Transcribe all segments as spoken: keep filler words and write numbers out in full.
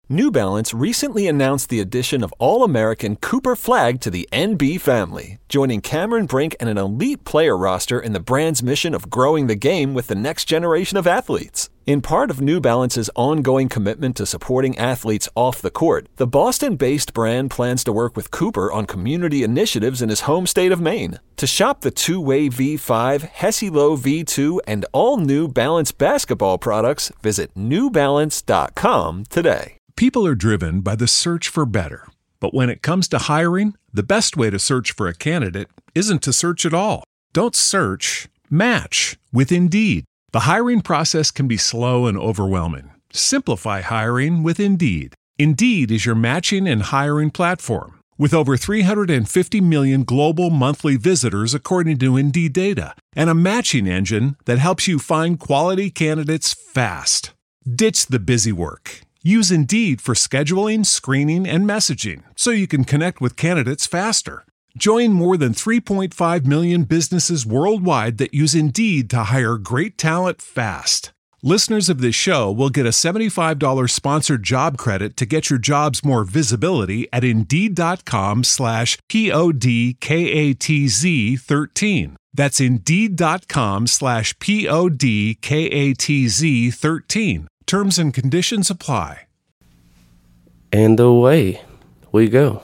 New Balance recently announced the addition of All-American Cooper Flagg to the N B family, joining Cameron Brink and an elite player roster in the brand's mission of growing the game with the next generation of athletes. In part of New Balance's ongoing commitment to supporting athletes off the court, the Boston-based brand plans to work with Cooper on community initiatives in his home state of Maine. To shop the two-way V five, Hesi-Lo V two, and all New Balance basketball products, visit new balance dot com today. People are driven by the search for better. But when it comes to hiring, the best way to search for a candidate isn't to search at all. Don't search, match with Indeed. The hiring process can be slow and overwhelming. Simplify hiring with Indeed. Indeed is your matching and hiring platform. With over three hundred fifty million global monthly visitors according to Indeed data, and a matching engine that helps you find quality candidates fast. Ditch the busy work. Use Indeed for scheduling, screening, and messaging so you can connect with candidates faster. Join more than three point five million businesses worldwide that use Indeed to hire great talent fast. Listeners of this show will get a seventy-five dollars sponsored job credit to get your jobs more visibility at Indeed.com slash P-O-D-K-A-T-Z 13. That's Indeed.com slash P-O-D-K-A-T-Z 13. Terms and conditions apply. And away we go.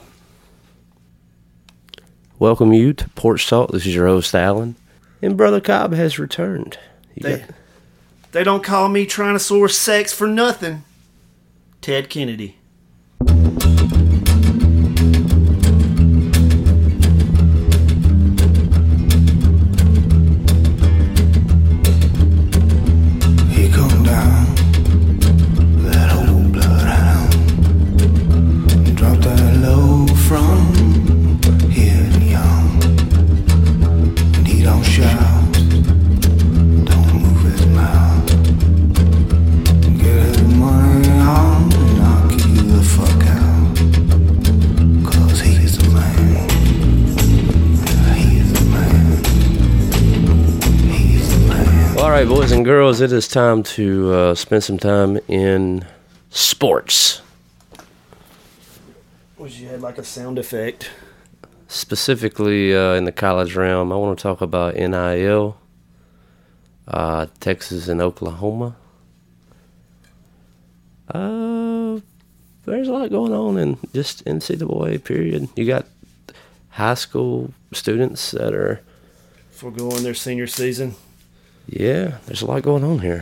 Welcome you to Porch Talk. This is your host, Alan. And Brother Cobb has returned. You They, got- they don't call me Tyrannosaurus Sex for nothing. Ted Kennedy. He come down, that old bloodhound. Drop that low from here to young. And he don't shout, don't move his mouth. Get his money on and I'll kick you the fuck out. Cause he's the man. He's the man. He's the man. All right, boys and girls, it is time to uh, spend some time in sports. Wish you had like a sound effect. Specifically uh, in the college realm, I want to talk about N I L, uh, Texas and Oklahoma. Uh, there's a lot going on in just N C double A, period. You got high school students that are, Foregoing their senior season. yeah, there's a lot going on here.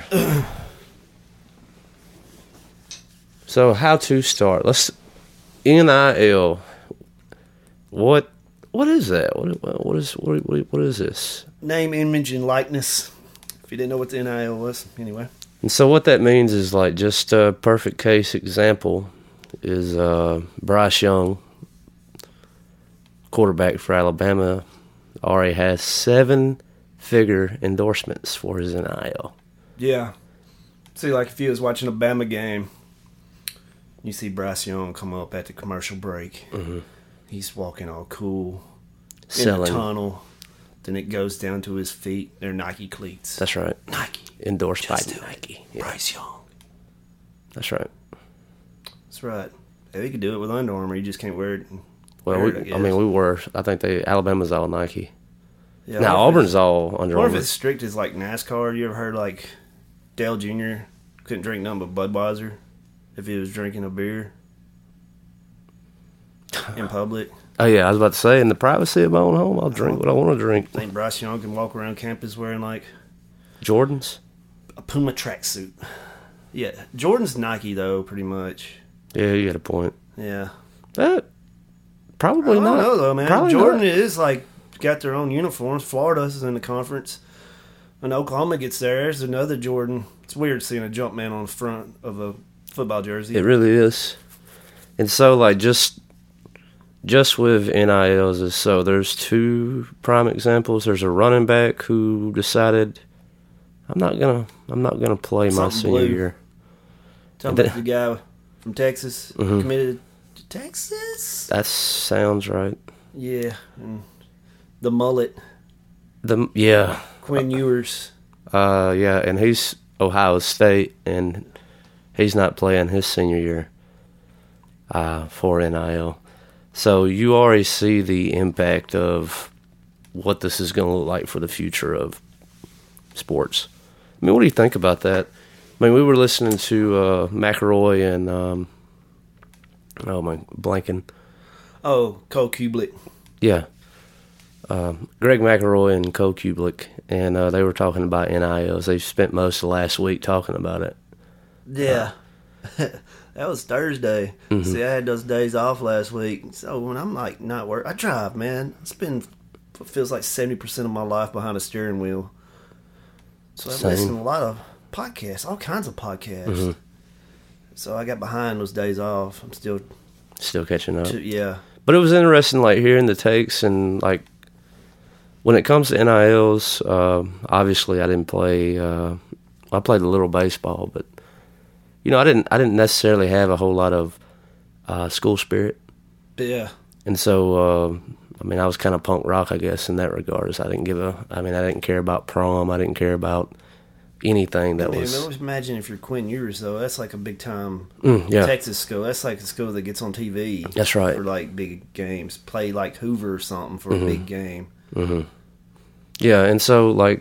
So how to start? Let's N I L. What what is that? What what is what what, what is this? Name, image, and likeness. If you didn't know what the N I L was, anyway. And so what that means is like just a perfect case example is uh, Bryce Young, quarterback for Alabama, already has seven figure endorsements for his N I L. Yeah. See, like if you was watching a Bama game, you see Bryce Young come up at the commercial break. Mm-hmm. He's walking all cool in Selling. the tunnel. Then it goes down to his feet. They're Nike cleats. That's right. Nike. Endorsed by Just do it. Nike. Yeah, Bryce Young. that's right. That's right. Yeah, he could do it with Under Armour. You just can't wear it. Well, wear we, it, I mean, we were. I think they Alabama's all Nike. Yeah, Now I wonder if Auburn's it's- all Under I wonder Armour. if it's strict as like NASCAR. You ever heard like Dale Junior couldn't drink nothing but Budweiser if he was drinking a beer in public? Oh yeah, I was about to say, in the privacy of my own home, I'll drink what I want to drink. I think Bryce Young can walk around campus wearing like Jordans. a Puma tracksuit. Yeah, Jordan's Nike though, pretty much. Yeah, you got a point. Yeah, Uh, I probably don't not. know though, man. Probably Jordan not. is like got their own uniforms. Florida's in the conference. When Oklahoma gets there, there's another Jordan. It's weird seeing a jump man on the front of a football jersey. It really is. And so, like, just just with N I Ls is so there's two prime examples. There's a running back who decided, I'm not gonna, I'm not gonna play my Something senior blue. year. Talking And about the guy from Texas Mhm. committed to Texas. That sounds right. Yeah, and the mullet, The yeah, Quinn Ewers. uh, yeah, and he's Ohio State, and he's not playing his senior year. uh, for N I L. So you already see the impact of what this is going to look like for the future of sports. I mean, what do you think about that? I mean, we were listening to uh, McElroy and, um, oh my, blanking. Oh, Cole Kublik. Yeah. Um, Greg McElroy and Cole Kublik, and uh, they were talking about N I Ls. They spent most of last week talking about it. Yeah. That was Thursday. Mm-hmm. See, I had those days off last week. So when I'm like not work, I drive, man. I spend what feels like seventy percent of my life behind a steering wheel. So I Same. listen to a lot of podcasts, all kinds of podcasts. Mm-hmm. So I got behind those days off. I'm still, Still catching up. too, yeah. But it was interesting, like, hearing the takes, and, like, when it comes to N I Ls, uh, obviously I didn't play, uh, I played a little baseball, but, you know, I didn't I didn't necessarily have a whole lot of uh, school spirit. Yeah. And so, uh, I mean, I was kind of punk rock, I guess, in that regard. I didn't give a, I mean, I didn't care about prom. I didn't care about anything that Man, was. always imagine if you're Quinn Ewers, though. That's like a big time Mm, yeah. Texas school. That's like a school that gets on T V. That's right. For like big games. Play like Hoover or something for Mm-hmm. a big game. Yeah, and so, like,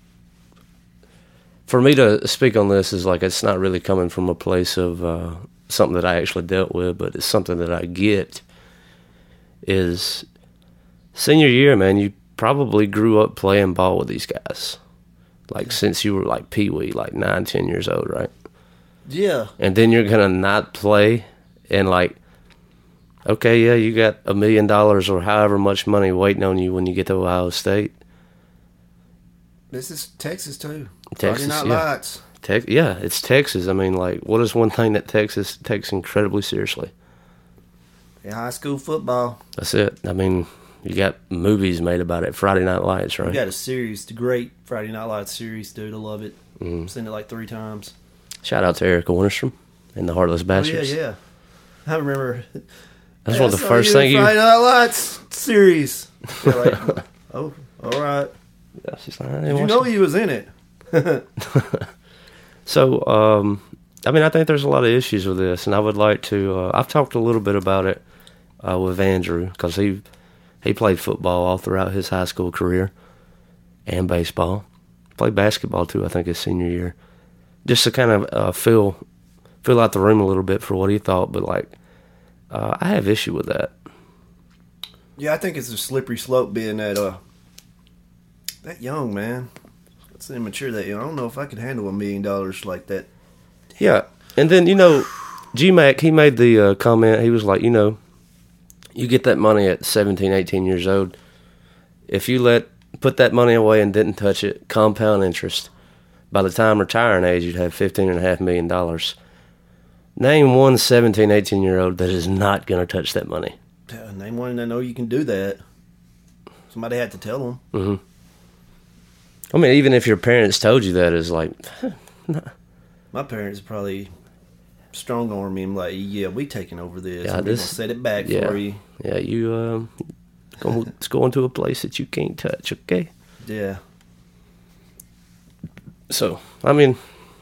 for me to speak on this is like, it's not really coming from a place of uh, something that I actually dealt with, but it's something that I get. Is senior year, man, you probably grew up playing ball with these guys, like since you were like pee-wee, like nine, ten years old, right? Yeah. And then you're gonna not play, and like, okay, yeah, you got a million dollars or however much money waiting on you when you get to Ohio State. This is Texas, too. Texas, Friday Night yeah. Lights. Tex- yeah, it's Texas. I mean, like, what is one thing that Texas takes incredibly seriously? Yeah, high school football. That's it. I mean, you got movies made about it. Friday Night Lights, right? We got a series, the great Friday Night Lights series, dude. I love it. Mm-hmm. Seen it like three times. Shout out to Erica Winterstrom and the Heartless Oh, yeah, Bastards. yeah. I remember. That's Yeah, one of I the saw first you in thing you. Friday Night Lights series. You're like, oh, all right. Yeah, she's like, I didn't Did you watch know it. he was in it? So, um, I mean, I think there's a lot of issues with this, and I would like to. Uh, I've talked a little bit about it uh, with Andrew, because he he played football all throughout his high school career and baseball. Played basketball too, I think, his senior year, just to kind of uh, fill fill out the room a little bit for what he thought. But like, uh, I have issue with that. Yeah, I think it's a slippery slope being that uh that young, man. It's immature that young. I don't know if I could handle a million dollars like that. Yeah, and then, you know, G-Mac, he made the uh, comment, he was like, you know, you get that money at seventeen, eighteen years old. If you let, put that money away and didn't touch it, compound interest, by the time retiring age, you'd have fifteen and a half million dollars. Name one seventeen, eighteen-year-old that is not going to touch that money. Yeah, name one that know you can do that. Somebody had to tell them. Mm-hmm. I mean, even if your parents told you that, it's like, My parents probably strong arm me and like, yeah, we taking over this. Yeah, and this- we gonna set it back yeah. for you. yeah, you, um, go, it's going to a place that you can't touch, okay? Yeah. So, I mean,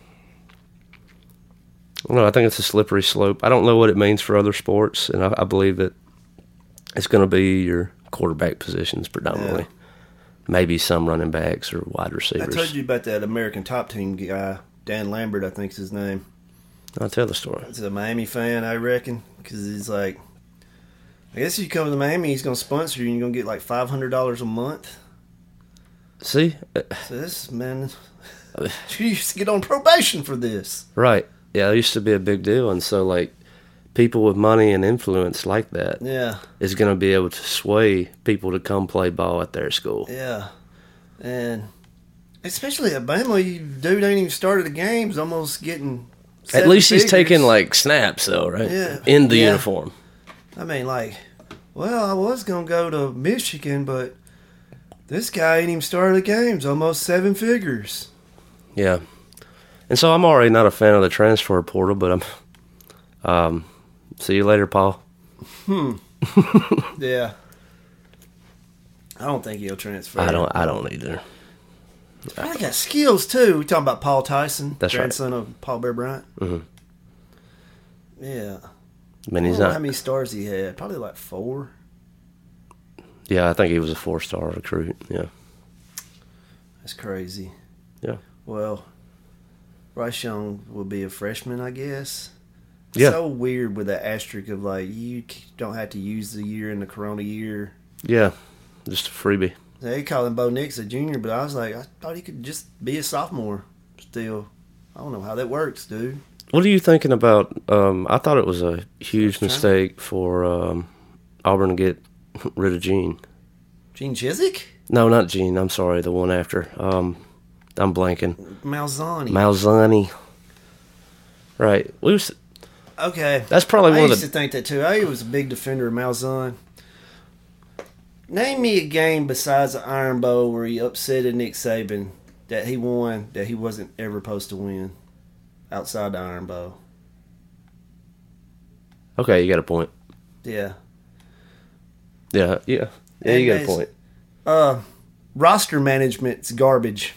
I don't know, I think it's a slippery slope. I don't know what it means for other sports, and I, I believe that it's going to be your quarterback positions predominantly. Yeah. Maybe some running backs or wide I receivers. told you about that American Top Team guy, Dan Lambert, I think's his name. I'll tell the story. He's a Miami fan, I reckon, because he's like, I guess if you come to Miami, he's going to sponsor you and you're going to get like five hundred dollars a month. See? Uh, So this, man, you used to get on probation for this. Right. Yeah, it used to be a big deal. And so, like, people with money and influence like that Yeah, is going to be able to sway people to come play ball at their school. yeah. And especially at Bama, you dude ain't even started the games, almost getting At seven least he's figures. taking, like, snaps, though, right? Yeah. In the Yeah. uniform. I mean, like, well, I was going to go to Michigan, but this guy ain't even started the games, almost seven figures. Yeah. And so I'm already not a fan of the transfer portal, but I'm um see you later, Paul. Yeah. I don't think he'll transfer. I don't I don't either. I got skills, too. We talking about Paul Tyson, That's right. grandson of Paul Bear Bryant. Mhm. Yeah. I mean, I he's don't know not. how many stars he had. Probably like four. Yeah, I think he was a four-star recruit. Yeah. That's crazy. Yeah. Well, Bryce Young will be a freshman, I guess. Yeah. So weird with that asterisk of like you don't have to use the year in the Corona year. Yeah. Just a freebie. They call him Bo Nix a junior, but I was like, I thought he could just be a sophomore still. I don't know how that works, dude. What are you thinking about? Um, I thought it was a huge Trying- mistake for um, Auburn to get rid of Gene. Gene Chiswick? No, not Gene. I'm sorry, the one after. Um, I'm blanking. Malzahn. Malzani. Right. We was, Okay. That's probably I one of used the- to think that too. I was a big defender of Malzahn. Name me a game besides the Iron Bowl where he upsetted Nick Saban that he won that he wasn't ever supposed to win outside the Iron Bowl. Okay, you got a point. Yeah. Yeah, yeah. Yeah, you got a And point. Uh, roster management's garbage.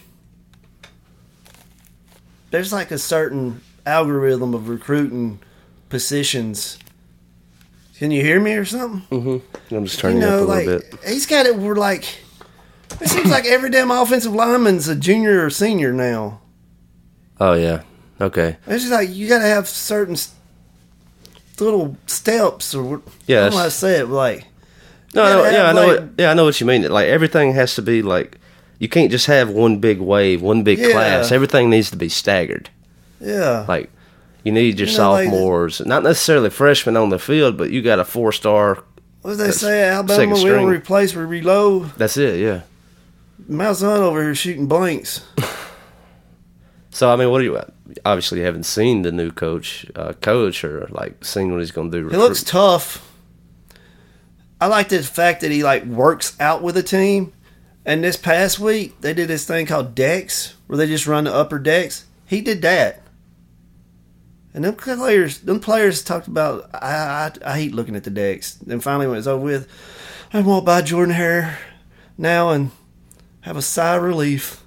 There's like a certain algorithm of recruiting positions. Can you hear me or something? Mm-hmm. I'm just turning You you know, up a like little bit. he's got it. We're like, it seems like every damn offensive lineman's a junior or senior now. Oh, yeah. Okay. It's just like you got to have certain s- little steps, or Yeah, I don't know that's- how to say it. But like, No, you no, gotta yeah, I have, know like- what. Yeah, I know what you mean. Like everything has to be like you can't just have one big wave, one big Yeah. class. Everything needs to be staggered. yeah, Like you need your You know, like- sophomores, not necessarily freshmen on the field, but you got a four star. what did they that's say? Alabama, second we string. don't replace, we reload. That's it. Yeah. Malzahn over here shooting blanks. So I mean, what do you? Obviously, you haven't seen the new coach, uh, coach, or like seen what he's going to do. He looks recruit- tough. I like the fact that he like works out with a team. And this past week, they did this thing called decks, where they just run the upper decks. He did that. And them players, them players talked about. I, I, I hate looking at the decks. Then finally, when it's over with, I walk by Jordan Hare now and have a sigh of relief.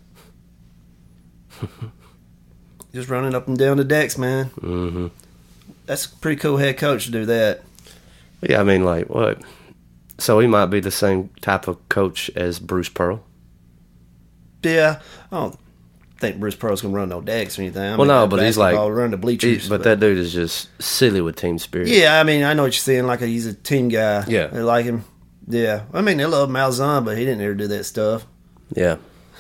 Just running up and down the decks, man. Mm-hmm. That's a pretty cool head coach to do that. Yeah, I mean, like what? So he might be the same type of coach as Bruce Pearl. Yeah, I don't think Bruce Pearl's gonna run no decks or anything. I Well, mean, no, but he's like- basketball, run the He, bleachers. but that dude is just silly with team spirit. yeah, I mean, I know what you're saying. Like he's a team guy. Yeah. they like him. Yeah, I mean, they love Malzahn, but he didn't ever do that stuff. Yeah.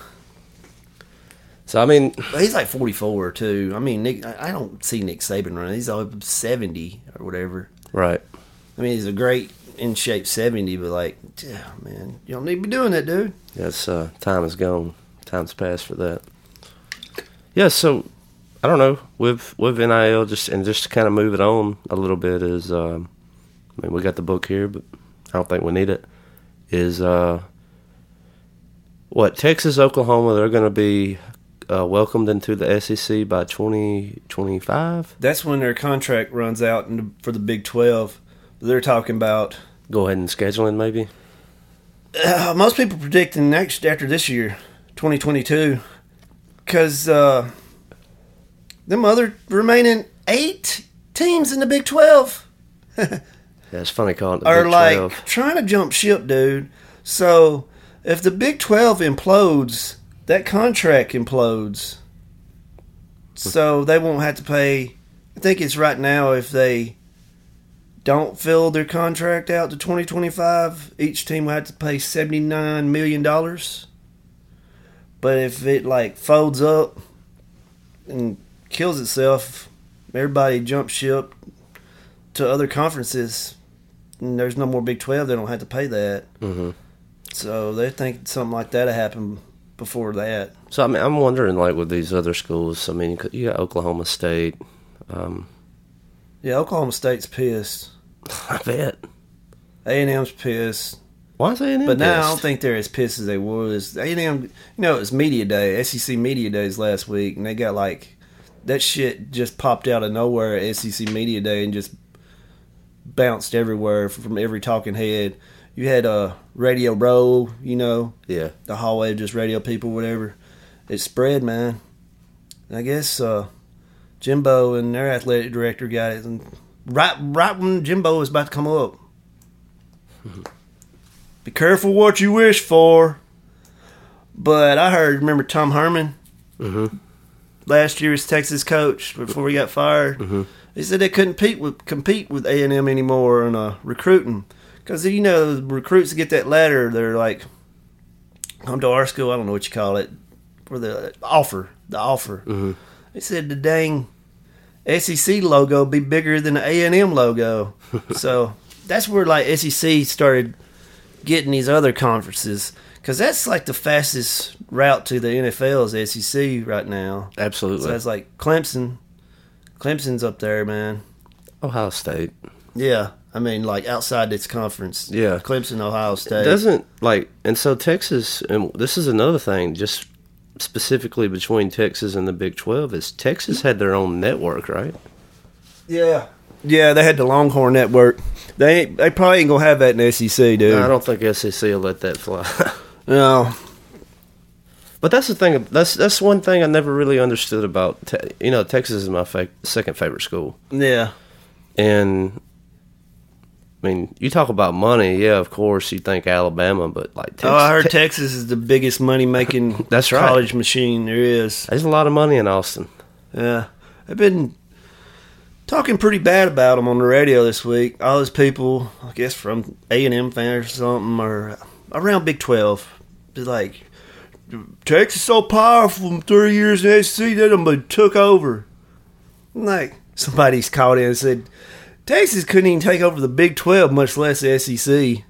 So I mean, But he's like forty-four too. I mean, Nick, I I don't see Nick Saban running. He's all seventy or whatever. right? I mean, he's a great in shape seventy, but like, yeah, man, you don't need to be doing that, dude. Yes, uh, time is gone. Time's passed for that. Yeah. So I don't know with with N I L, just and just to kind of move it on a little bit is, um, I mean, we got the book here, but I don't think we need it. Is uh, what Texas, Oklahoma? They're going to be uh, welcomed into the S E C by twenty twenty-five. That's when their contract runs out in the, for the Big twelve. They're talking about. Go ahead and scheduling maybe. Uh, most people predicting next after this year, twenty twenty-two, because uh, them other remaining eight teams in the Big twelve Yeah, it's funny calling it the are Big like twelve. trying to jump ship, dude. So if the Big twelve implodes, that contract implodes. So they won't have to pay. I think it's right now if they don't fill their contract out to twenty twenty-five, each team will have to pay seventy-nine million dollars. But if it like folds up and kills itself, everybody jumps ship to other conferences, and there's no more Big twelve, they don't have to pay that. Mm-hmm. So they think something like that will happen before that. So I mean, I'm wondering, like, with these other schools. I mean, you got Oklahoma State. Um, Yeah, Oklahoma State's pissed. I bet. A and M's pissed. Why is A and M But now I don't pissed? think they're as pissed as they was. A and M, you know, it was Media Day, S E C Media Days last week, and they got like, that shit just popped out of nowhere at S E C Media Day and just bounced everywhere from every talking head. You had uh, Radio Row, you know, Yeah. the hallway of just radio people, whatever. It spread, man. And I guess uh, Jimbo and their athletic director got it, and right, right when Jimbo was about to come up. Be careful what you wish for. But I heard, remember Tom Herman? Mm-hmm. Last year's Texas coach before he got fired. Mm-hmm. He said they couldn't compete with, compete with A and M anymore in uh, recruiting. Because, you know, the recruits get that ladder, they're like, come to our school, I don't know what you call it, for the offer, the offer. Mm-hmm. He said the dang S E C logo be bigger than the A and M logo. So that's where, like, S E C started getting these other conferences. Because that's, like, the fastest route to the N F L is S E C right now. Absolutely. So that's like Clemson. Clemson's up there, man. Ohio State. Yeah. I mean, like, outside its conference. Yeah. Clemson, Ohio State. It doesn't, like, and so Texas, and this is another thing, just specifically between Texas and the Big twelve, is Texas had their own network, right? Yeah. Yeah, they had the Longhorn Network. They ain't, they probably ain't going to have that in S E C, dude. No, I don't think S E C will let that fly. No. But that's the thing. That's that's one thing I never really understood about. Te- you know, Texas is my fa- second favorite school, Yeah. and I mean, you talk about money. Yeah, of course, you think Alabama, but like, Texas, Oh, I heard Te- Texas is the biggest money-making That's right. college machine there is. there's a lot of money in Austin. Yeah. I've been talking pretty bad about them on the radio this week. All those people, I guess from A and M fans or something, or around Big twelve, they're like, Texas so powerful from three years in S E C, they done been took over. I'm like, somebody's called in and said, Texas couldn't even take over the Big twelve, much less the S E C.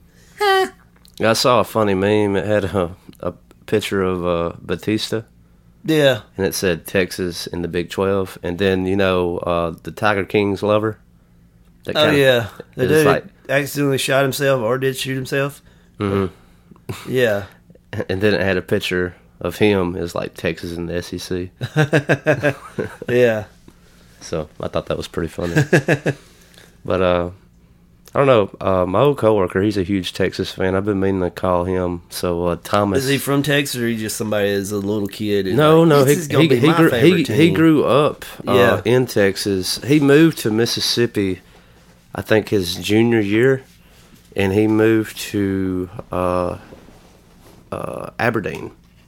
I saw a funny meme. It had a, a picture of uh, Batista, Yeah. and it said Texas in the Big twelve, and then you know uh, the Tiger King's lover. That Oh, kinda- yeah. The it was dude like- accidentally shot himself or did shoot himself. Mhm. Yeah. And then it had a picture of him as like Texas in the S E C. Yeah. So I thought that was pretty funny. But uh, I don't know. Uh, my old coworker, he's a huge Texas fan. I've been meaning to call him. So uh, Thomas. Is he from Texas or he just somebody that's a little kid? and No, like, no. this He is gonna he, be he, my grew, he, favorite he team. grew up uh, Yeah. in Texas. He moved to Mississippi, I think his junior year, and he moved to uh, uh, Aberdeen.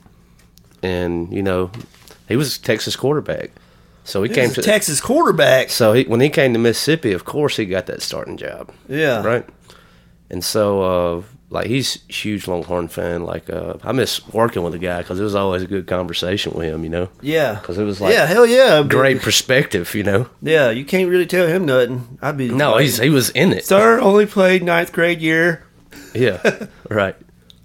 And you know, he was a Texas quarterback. So he He came was a to Texas quarterback. So he, when he came to Mississippi, of course, he got that starting job. Yeah. Right? And so, uh, like, he's a huge Longhorn fan. Like, uh, I miss working with the guy because it was always a good conversation with him, you know? Yeah. Because it was, like, yeah, hell yeah. great perspective, you know? Yeah, you can't really tell him nothing. I'd be No, like, he's he was in it. Sir only played ninth grade year. Yeah, right.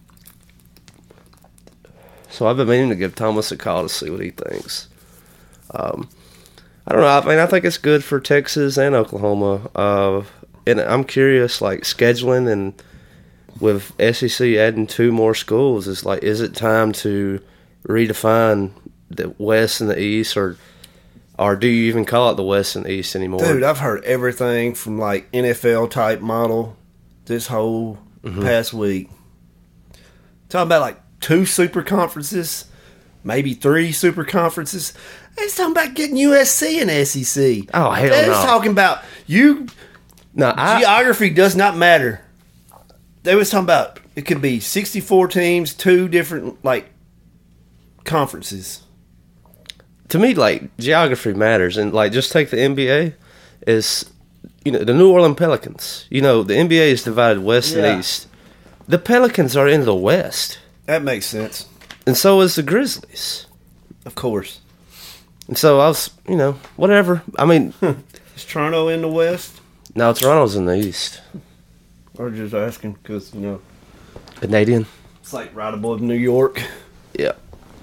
So I've been meaning to give Thomas a call to see what he thinks. Um, I don't know. I mean, I think it's good for Texas and Oklahoma. Uh, and I'm curious, like scheduling and with S E C adding two more schools, is like, is it time to redefine the West and the East, or or do you even call it the West and the East anymore? Dude, I've heard everything from like N F L type model this whole Mm-hmm. past week. Talking about like two super conferences, maybe three super conferences. They was talking about getting U S C and S E C. Oh, hell They was no. talking about you. no, I, Geography does not matter. They was talking about it could be sixty-four teams, two different like conferences. to me, like, geography matters, and like, just take the N B A is, you know, the New Orleans Pelicans. You know, the N B A is divided West Yeah. and East. The Pelicans are in the West, That makes sense, and so is the Grizzlies. of course. And so I was, you know, whatever. I mean, Is Toronto in the West? now Toronto's in the East. Or just asking because you know Canadian. it's like right above New York. Yeah.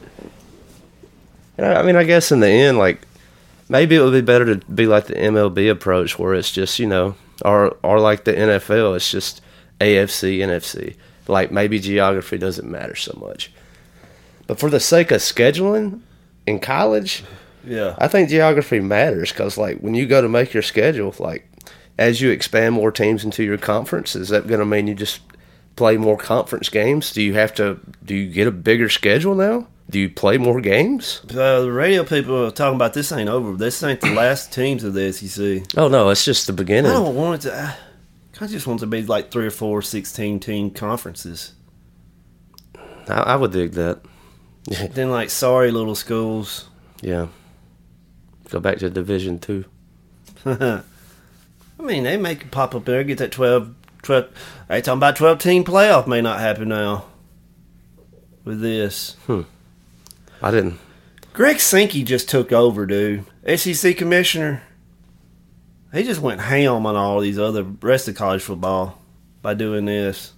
And I I mean, I guess in the end, like, maybe it would be better to be like the M L B approach, where it's just, you know, or or like the N F L, it's just A F C, N F C. Like, maybe geography doesn't matter so much. But for the sake of scheduling in college, Yeah. I think geography matters because, like, when you go to make your schedule, like, as you expand more teams into your conference, is that going to mean you just play more conference games? Do you have to, do you get a bigger schedule now? do you play more games? Uh, the radio people are talking about this ain't over. This ain't the last teams of the S E C. Oh no, it's just the beginning. I don't want it to. I, I just want it to be like three or four sixteen team conferences. I, I would dig that. Then like sorry little schools. Yeah. Go back to Division Two. I mean, they make it pop up there, get that twelve, twelve. They talking about twelve team playoff may not happen now with this. Hmm. I didn't. Greg Sankey just took over, dude. S E C commissioner. He just went ham on all these other rest of college football by doing this.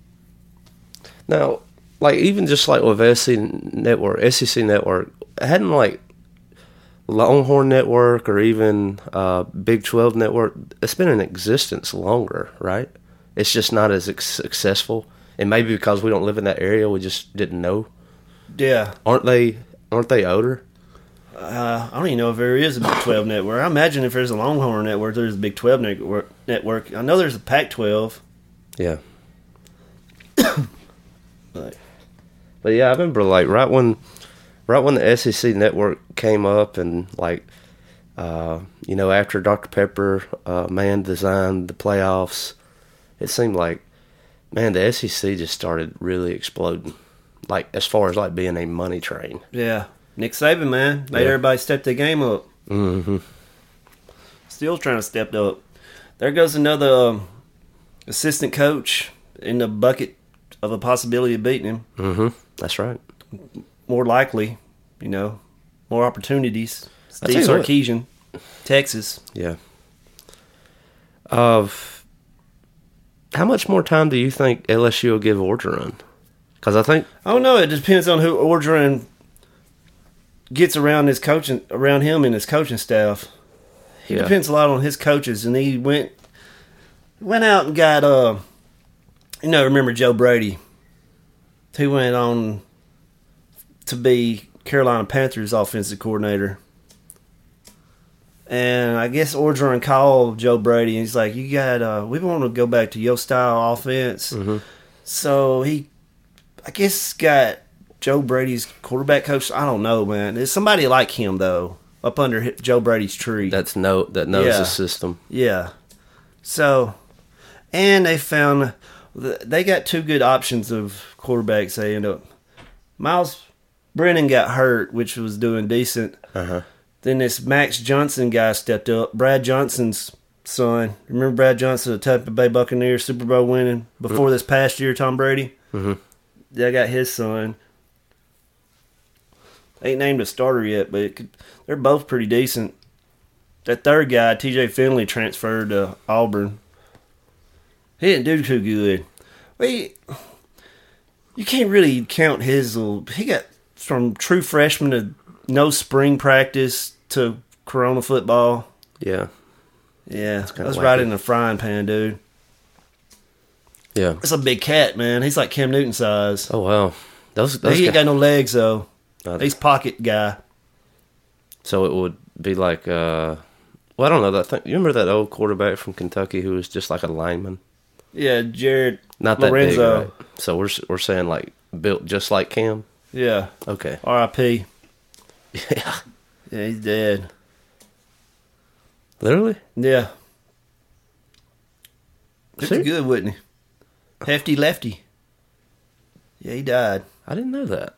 Now, like even just like with S E C Network, S E C Network, hadn't like Longhorn Network or even uh, Big twelve Network, it's been in existence longer, right? It's just not as successful. And maybe because we don't live in that area, we just didn't know. Yeah. Aren't they Aren't they older? Uh, I don't even know if there is a Big twelve network. I imagine if there's a Longhorn network, there's a Big twelve network. network. I know there's a Pac twelve. Yeah. But, but yeah, I remember like right when right when the S E C Network came up and like, uh, you know, after Doctor Pepper, uh, man, designed the playoffs, it seemed like, man, the S E C just started really exploding. Like, as far as like being a money train. yeah. Nick Saban, man. Made Yeah. everybody step their game up. Mm-hmm. Still trying to step up. There goes another um, assistant coach in the bucket of a possibility of beating him. Mm-hmm. That's right. More likely, you know, more opportunities. I'll Steve tell you what. Sarkisian, Texas. Yeah. Of how much more time do you think L S U will give Orgeron? Because I think I don't know. It depends on who Orgeron gets around his coaching, around him and his coaching staff. He Yeah. depends a lot on his coaches, and he went went out and got uh, you know, remember Joe Brady? He went on to be Carolina Panthers offensive coordinator. And I guess Orgeron called Joe Brady, and he's like, "You got, uh, we want to go back to your style offense." Mm-hmm. So he, I guess, got Joe Brady's quarterback coach. I don't know, man. There's somebody like him though, up under hi- Joe Brady's tree. that's no that knows Yeah. the system. Yeah. So, and they found they got two good options of quarterbacks. They end up. Miles Brennan got hurt, which was doing decent. Uh-huh. Then this Max Johnson guy stepped up. Brad Johnson's son. Remember Brad Johnson, the Tampa Bay Buccaneers Super Bowl winning before this past year, Tom Brady? Mm-hmm. They got his son. Ain't named a starter yet, but it could, they're both pretty decent. That third guy, T J Finley, transferred to Auburn. He didn't do too good. Well, he, you can't really count his little... He got from true freshman to no spring practice to Corona football. Yeah. Yeah, kinda that's right wacky. in the frying pan, dude. Yeah. That's a big cat, man. He's like Cam Newton size. Oh wow. Those those he ain't guys, got no legs, though. Uh, He's pocket guy. so it would be like uh well I don't know that thing. You remember that old quarterback from Kentucky who was just like a lineman? Yeah, Jared Not that Lorenzo. big, right? So we're we're saying like built just like Cam. Yeah, Okay. R I P Yeah. Yeah, he's dead. Literally? Yeah. Pretty See? good, wouldn't he? Hefty lefty. Yeah, he died. I didn't know that.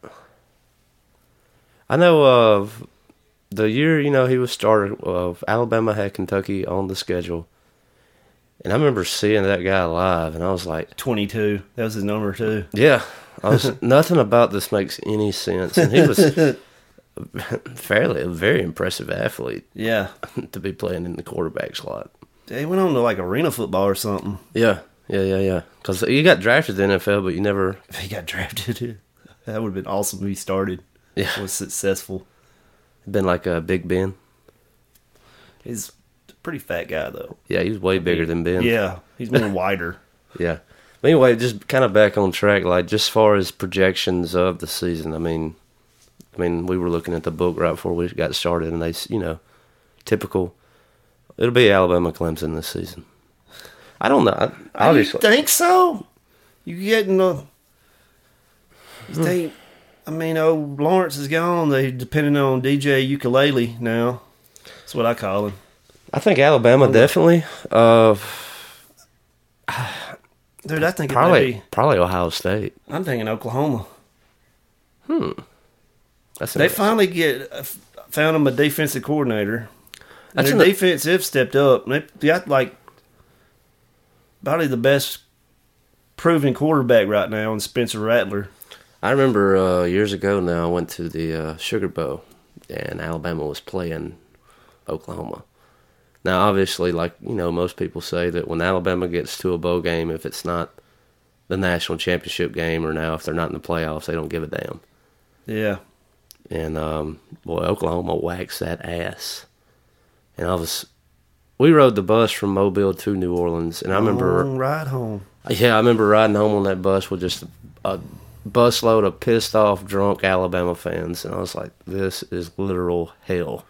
I know of the year, you know, he was started of Alabama had Kentucky on the schedule. And I remember seeing that guy live and I was like, twenty-two. That was his number, too. yeah, I was nothing about this makes any sense. And he was fairly a very impressive athlete Yeah. to be playing in the quarterback slot. He went on to like arena football or something. Yeah, yeah, yeah, yeah. Because he got drafted to the N F L, but you never. If he got drafted, that would have been awesome if he started. Yeah, Was successful. been like a Big Ben. He's a pretty fat guy, though. Yeah, he was way bigger than Ben. Yeah, he's more wider. Yeah. But anyway, just kind of back on track, like just as far as projections of the season, I mean, I mean, we were looking at the book right before we got started, and they, s- you know, typical. It'll be Alabama Clemson this season. I don't know. I, obviously, You think so? You getting the? You think? I mean, oh, Lawrence is gone. They depending on D J Ukulele now. That's what I call him. I think Alabama definitely. Uh, Dude, I think probably it may be, probably Ohio State. I'm thinking Oklahoma. Hmm. That's They interesting. finally get uh, found them a defensive coordinator. And That's their an- defense have stepped up. They got like probably the best proven quarterback right now in Spencer Rattler. I remember uh, years ago now, I went to the uh, Sugar Bowl, and Alabama was playing Oklahoma. Now, obviously, like, you know, most people say that when Alabama gets to a bowl game, if it's not the national championship game, or now if they're not in the playoffs, they don't give a damn. Yeah. And, um, boy, Oklahoma whacks that ass. And I was, we rode the bus from Mobile to New Orleans, and I remember, Long ride home. yeah, I remember riding home on that bus with just a, a busload of pissed off, drunk Alabama fans, and I was like, this is literal hell.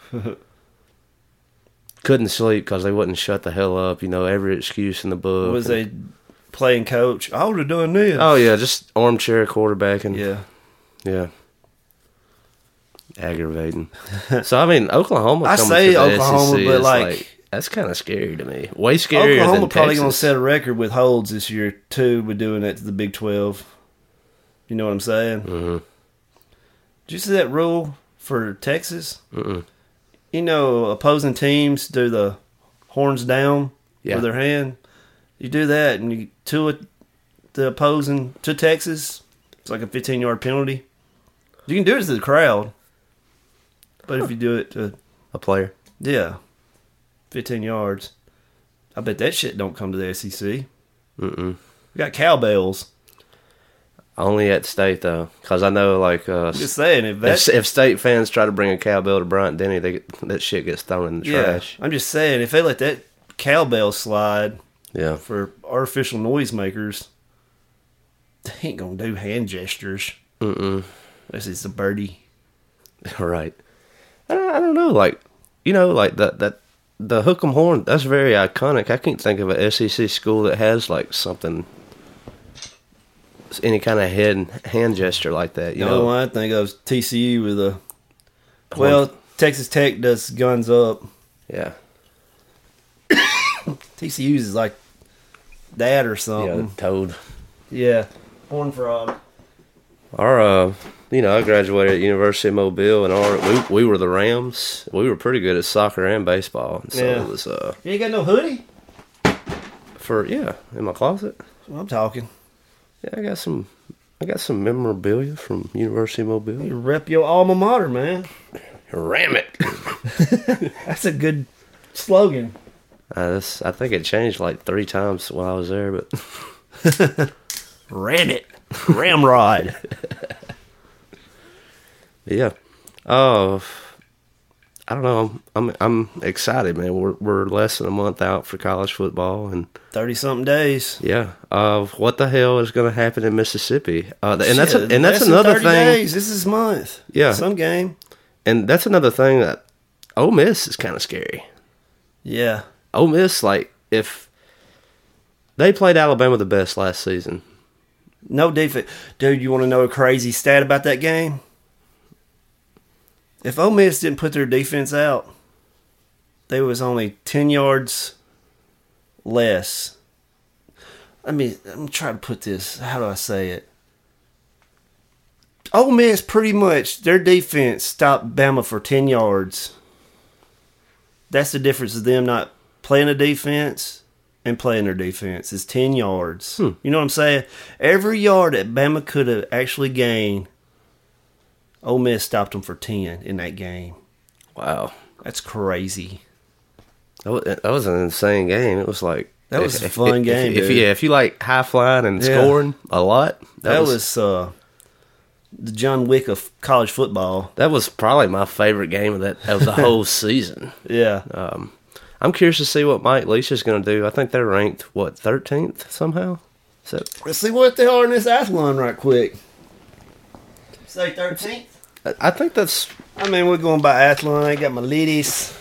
Couldn't sleep because they wouldn't shut the hell up. You know, every excuse in the book. Was they playing coach? I would have done this. Oh, yeah, just armchair quarterbacking. Yeah. Yeah. Aggravating. So, I mean, Oklahoma I coming say to the Oklahoma, S E C but, is like- that's kind of scary to me. Way scarier Oklahoma than probably Texas. going to set a record with holds this year, too, with doing that to the Big twelve. You know what I'm saying? Mm-hmm. Did you see that rule for Texas? Mm-mm. You know, opposing teams do the horns down Yeah. with their hand. You do that, and you to it, the opposing to Texas, it's like a fifteen-yard penalty. You can do it to the crowd, but if you do it to, A player. yeah, fifteen yards, I bet that shit don't come to the S E C. Mm-mm. We got cowbells. Only at state, though. Because I know, like, uh, I'm just saying, if that, if, if state fans try to bring a cowbell to Bryant Denny, they, that shit gets thrown in the yeah, trash. I'm just saying, if they let that cowbell slide Yeah. for artificial noisemakers, they ain't gonna do hand gestures. Mm-mm. This is a birdie. Right. I don't, I don't know. Like, you know, like that, that the hook 'em horn, that's very iconic. I can't think of an S E C school that has, like, something, any kind of head hand gesture like that. You You know, know, I think of T C U with a. Well, Texas Tech does guns up. Yeah. T C U's is like that or Yeah, something. toad. Yeah, horn frog. Our, uh, you know, I graduated at University of Mobile, and our we, we were the Rams. We were pretty good at soccer and baseball. So Yeah. it was uh, You ain't got no hoodie? for yeah, in my closet. Well, I'm talking. Yeah, I got some. I got some memorabilia from University of Mobile. You rep your alma mater, man. Ram it. That's a good slogan. Uh, this, I think it changed like three times while I was there, but Ram it. Ramrod. yeah. Oh, I don't know. I'm I'm excited, man. We're we're less than a month out for college football, and thirty-something days. yeah, uh, what the hell is going to happen in Mississippi? Uh, and that's a, Shit, and that's less than another thirty thing. Days. This is month. Yeah. Some game. And that's another thing that Ole Miss is kind of scary. Yeah. Ole Miss, like, if they played Alabama the best last season. No defense. Dude, you want to know a crazy stat about that game? If Ole Miss didn't put their defense out, they was only ten yards less. Let me, I'm trying to put this. How do I say it? Ole Miss pretty much, their defense stopped Bama for ten yards. That's the difference of them not playing a defense and playing their defense. Is ten yards. Hmm. You know what I'm saying? Every yard that Bama could have actually gained, Ole Miss stopped them for ten in that game. Wow. That's crazy. That was, that was an insane game. It was like That was a fun game, If, if, dude. yeah, if you like high flying and Yeah. scoring a lot, that, That, was, was, uh, the John Wick of college football. that was probably my favorite game of that of the whole season. Yeah. Um, I'm curious to see what Mike Leach is going to do. I think they're ranked what thirteenth somehow. So Let's see what they are in this athlon right quick. Say thirteenth? I- I think that's I mean, we're going by athlon. I got my ladies.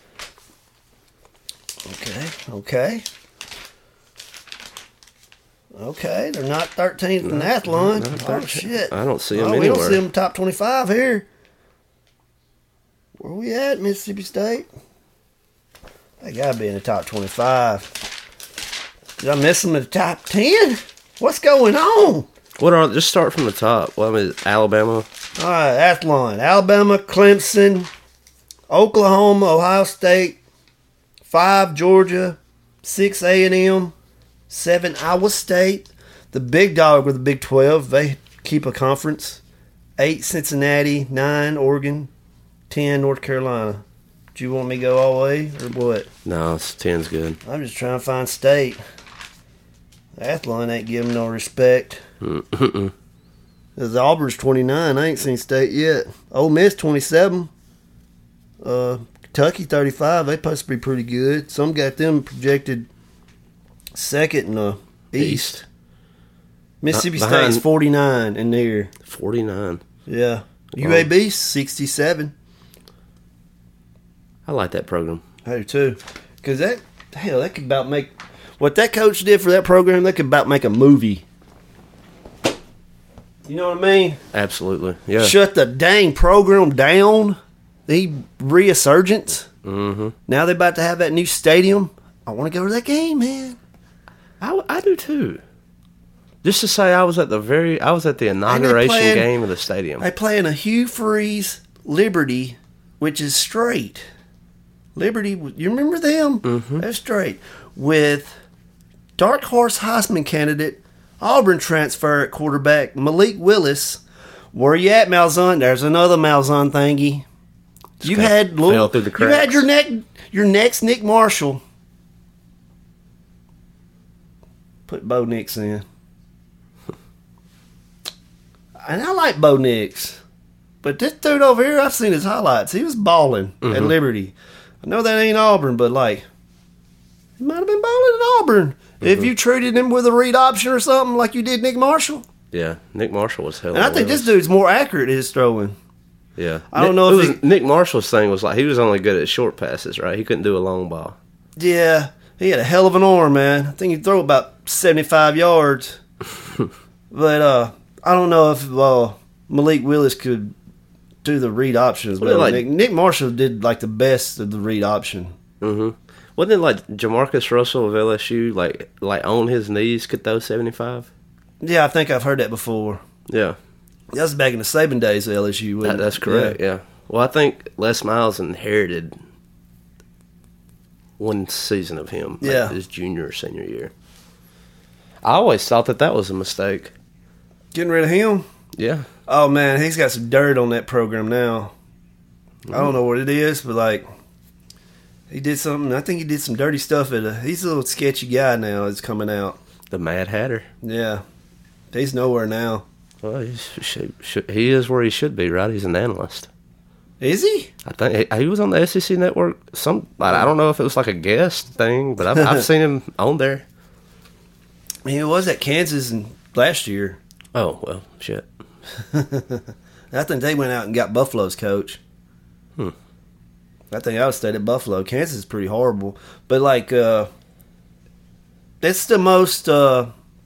Okay, okay. Okay, they're not thirteenth in Athlon. Oh, shit. I don't see them oh, anywhere. We don't see them top twenty-five here. Where we at, Mississippi State? They gotta be in the top twenty-five. Did I miss them in the top ten? What's going on? What are? Just start from the top. Well, I mean, Alabama. All right, Athlon. Alabama, Clemson, Oklahoma, Ohio State, five, Georgia, six, A and M, seven, Iowa State. The big dog with the Big twelve, they keep a conference. eight, Cincinnati, nine, Oregon, ten, North Carolina. Do you want me to go all the way or what? No, it's ten's good. I'm just trying to find state. Athlon ain't giving no respect. Mm-mm. Cause Auburn's twenty-nine. I ain't seen state yet. Ole Miss twenty-seven. Uh, Kentucky thirty-five. They supposed to be pretty good. Some got them projected second in the East. East. Mississippi Uh, behind- State's forty-nine in there. forty-nine. Yeah. Wow. U A B sixty-seven. I like that program. I do too. Cause that hell, that could about make what that coach did for that program. That could about make a movie. You know what I mean? Absolutely. Yeah. Shut the dang program down. The resurgence. Mm-hmm. Now they're about to have that new stadium. I want to go to that game, man. I, I do too. Just to say, I was at the very, I was at the inauguration playing- game of the stadium. They play in a Hugh Freeze Liberty, which is straight. Liberty, you remember them? Mm-hmm. They're straight. With dark horse Heisman candidate, Auburn transfer at quarterback, Malik Willis. Where you at, Malzahn? There's another Malzahn thingy. You kinda had fell little, through the you had cracks. your neck, your next Nick Marshall. Put Bo Nix in. And I like Bo Nix. But this dude over here, I've seen his highlights. He was balling Mm-hmm. at Liberty. I know that ain't Auburn, but like, he might have been balling at Auburn. Mm-hmm. If you treated him with a read option or something like you did Nick Marshall. Yeah, Nick Marshall was hell. And I think this dude's more accurate at his throwing. Yeah, I don't Nick, know it if was, he- Nick Marshall's thing was like he was only good at short passes, right? He couldn't do a long ball. Yeah, he had a hell of an arm, man. I think he'd throw about seventy-five yards. But uh, I don't know if uh, Malik Willis could do the read options. Well, But like- Nick, Nick Marshall did like the best of the read option. Mm-hmm. Wasn't it like Jamarcus Russell of L S U, like like on his knees could throw seventy-five? Yeah, I think I've heard that before. Yeah, That was back in the Saban days at L S U. that, wasn't it? that's correct. Yeah. Well, I think Les Miles inherited one season of him. like Yeah. his junior or senior year. I always thought that that was a mistake. Getting rid of him? Yeah. Oh, man, he's got some dirt on that program now. I don't know what it is, but like, he did something. I think he did some dirty stuff. At a, he's a little sketchy guy now. It's coming out. The Mad Hatter. Yeah, he's nowhere now. Well, he's, should, should, he is where he should be, right? He's an analyst. Is he? I think he, he was on the S E C network. Some I don't know if it was like a guest thing, but I've, I've seen him on there. He was at Kansas and last year. Oh well, shit. I think they went out and got Buffalo's coach. Hmm. I think I would stayed at Buffalo. Kansas is pretty horrible, but like, uh, it's the most uh,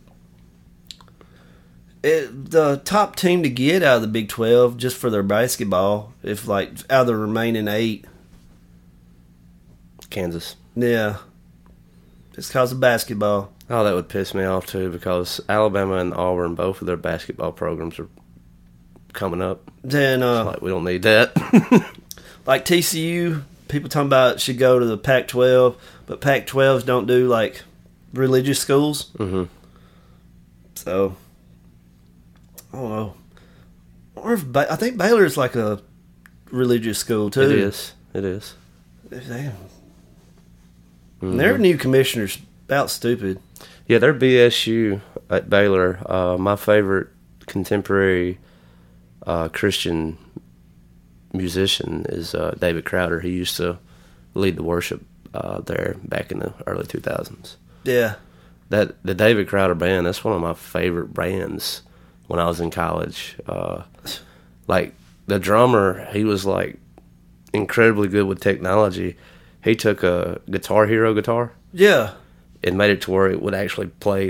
it, the top team to get out of the Big twelve just for their basketball. If like out of the remaining eight, Kansas. yeah, it's because of basketball. Oh, that would piss me off too because Alabama and Auburn, both of their basketball programs are coming up. Then uh, Like we don't need that. like T C U, people talking about should go to the Pac twelve, but Pac twelves don't do like religious schools. Mm-hmm. So I don't know. Or if ba- I think Baylor's like a religious school too. It is. It is. They, Mm-hmm. Their new commissioner's about stupid. Yeah, they're B S U at Baylor. Uh, my favorite contemporary uh, Christian musician is uh, David Crowder. He used to lead the worship uh, there back in the early two thousands. Yeah. That the David Crowder band, that's one of my favorite bands when I was in college. Uh, like the drummer, he was like incredibly good with technology. He took a Guitar Hero guitar Yeah. and made it to where it would actually play like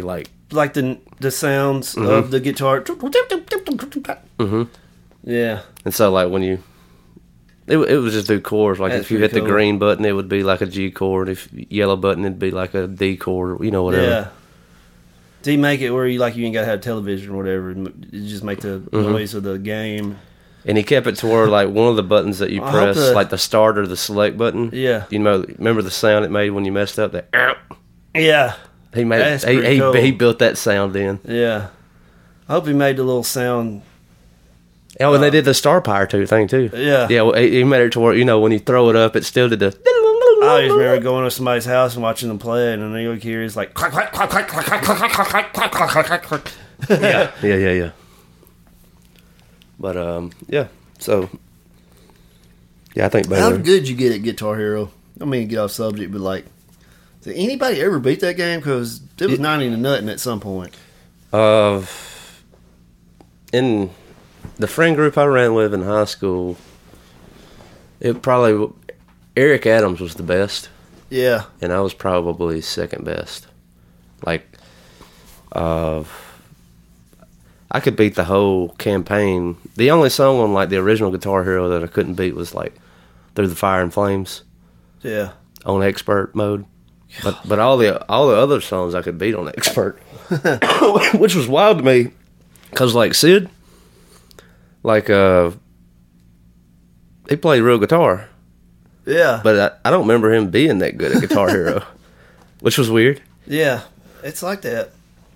like the the sounds Mm-hmm. of the guitar. Mm-hmm. Yeah. And so, like, when you... It, it was just do chords. Like, That's if you hit pretty the cool. green button, it would be like a G chord. If yellow button, it'd be like a D chord, you know, whatever. Yeah. Do you make it where you like you ain't gotta have television or whatever? You just make the Mm-hmm. noise of the game. And he kept it to where, like, one of the buttons that you I hope press, the- like the start or the select button. Yeah. You know, remember the sound it made when you messed up? That Yeah. he made. That's He, pretty he, cool. he built that sound in. Yeah. I hope he made the little sound. Oh, and they did the Star Power too thing too. Uh, Yeah. Yeah. Well, he he made it to where, you know, when you throw it up, it still did the. I always remember going to somebody's house and watching them play it, and then you would hear it's like clack, clack, clack, clack, clack, clack, clack, clack, clack, clack, clack, clack, clack. Yeah, yeah, yeah, yeah. But um, yeah. So yeah, I think How better. good you get at Guitar Hero? I mean, get off subject, but like, did anybody ever beat that game? Because it was ninety to nothing at some point. Uh, in the friend group I ran with in high school, it probably Eric Adams was the best, Yeah. and I was probably second best. Like, uh, I could beat the whole campaign. The only song on like the original Guitar Hero that I couldn't beat was like "Through the Fire and Flames" Yeah. on expert mode. But but all the all the other songs I could beat on expert, which was wild to me, cause like Sid, like uh, he played real guitar, Yeah. but I, I don't remember him being that good at Guitar Hero, which was weird. Yeah. It's like that.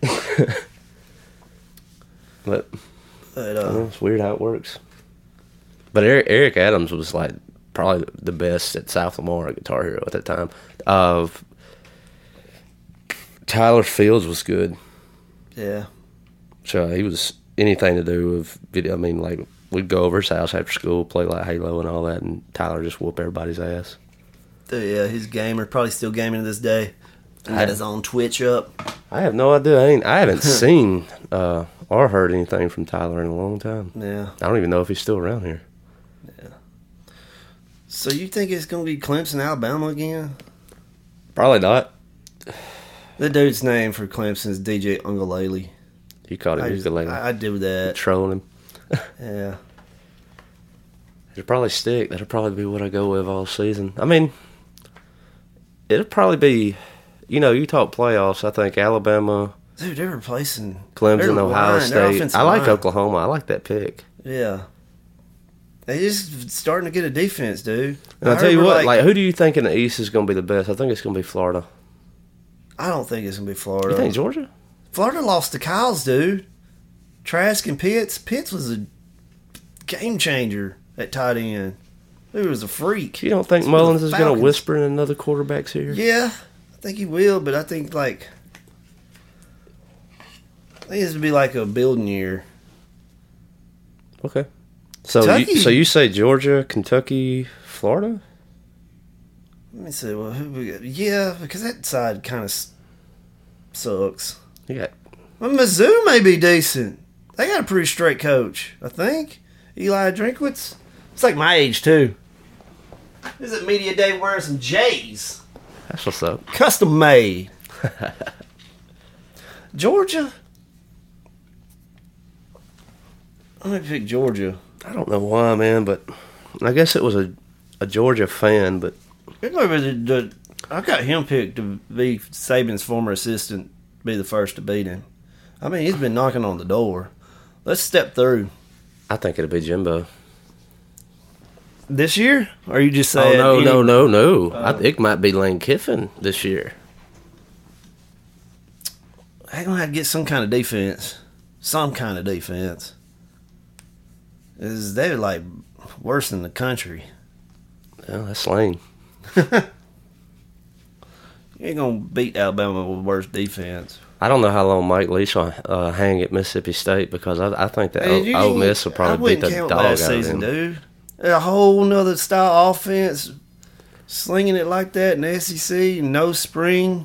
But But, I don't know, uh, it's weird how it works. But Eric, Eric Adams was like probably the best at South Lamar at Guitar Hero at that time. Uh, Tyler Fields was good. yeah. So he was anything to do with video. I mean, like, we'd go over his house after school, play like Halo and all that, and Tyler just whoop everybody's ass. Yeah, he's a gamer. Probably still gaming to this day. And I- got his own Twitch up. I have no idea. I ain't. I haven't seen uh, or heard anything from Tyler in a long time. Yeah. I don't even know if he's still around here. So you think it's going to be Clemson, Alabama again? Probably not. The dude's name for Clemson is D J Ungalele. You caught it I, just, ukulele. I, I did with that. Trolling him. Yeah. It'll probably stick. That'll probably be what I go with all season. I mean, it'll probably be, you know, you talk playoffs. I think Alabama, Dude, they're replacing Clemson, their Ohio line, their State. offensive I like line. Oklahoma. I like that pick. Yeah. They just starting to get a defense, dude. And I'll I tell you heard what, we're like, who do you think in the East is going to be the best? I think it's going to be Florida. I don't think it's going to be Florida. You think Georgia? Florida lost to Kyles, dude. Trask and Pitts. Pitts was a game changer at tight end. He was a freak. You don't think That's what Mullins the is going to Falcons- whisper in another quarterback's ear? Yeah, I think he will, but I think, like, I think this would be like a building year. Okay. So Kentucky. you, so you say Georgia, Kentucky, Florida? Let me see. Well, who we got? Yeah, because that side kind of sucks. You got Well, Mizzou may be decent. They got a pretty straight coach, I think. Eli Drinkwitz. It's like my age, too. This is Media Day wearing some J's. that's what's up. Custom made. Georgia? I'm going to pick Georgia. I don't know why, man, but I guess it was a, a Georgia fan, but It's gonna be the, the, I got him picked to be Saban's former assistant, be the first to beat him. I mean, he's been knocking on the door. Let's step through. I think it'll be Jimbo. This year? Or are you just Oh, saying? no, any- no, no, no. I think it might be Lane Kiffin this year. They're going to have to get some kind of defense. Some kind of defense. Is They're like worse than the country. Well, that's Lane. You ain't going to beat Alabama with worse defense. I don't know how long Mike Leach will uh, hang at Mississippi State because I, I think that Hey, you Ole ain't- Miss will I probably beat wouldn't the count dog last out of season, them. dude. A whole nother style offense, slinging it like that in the S E C, no spring.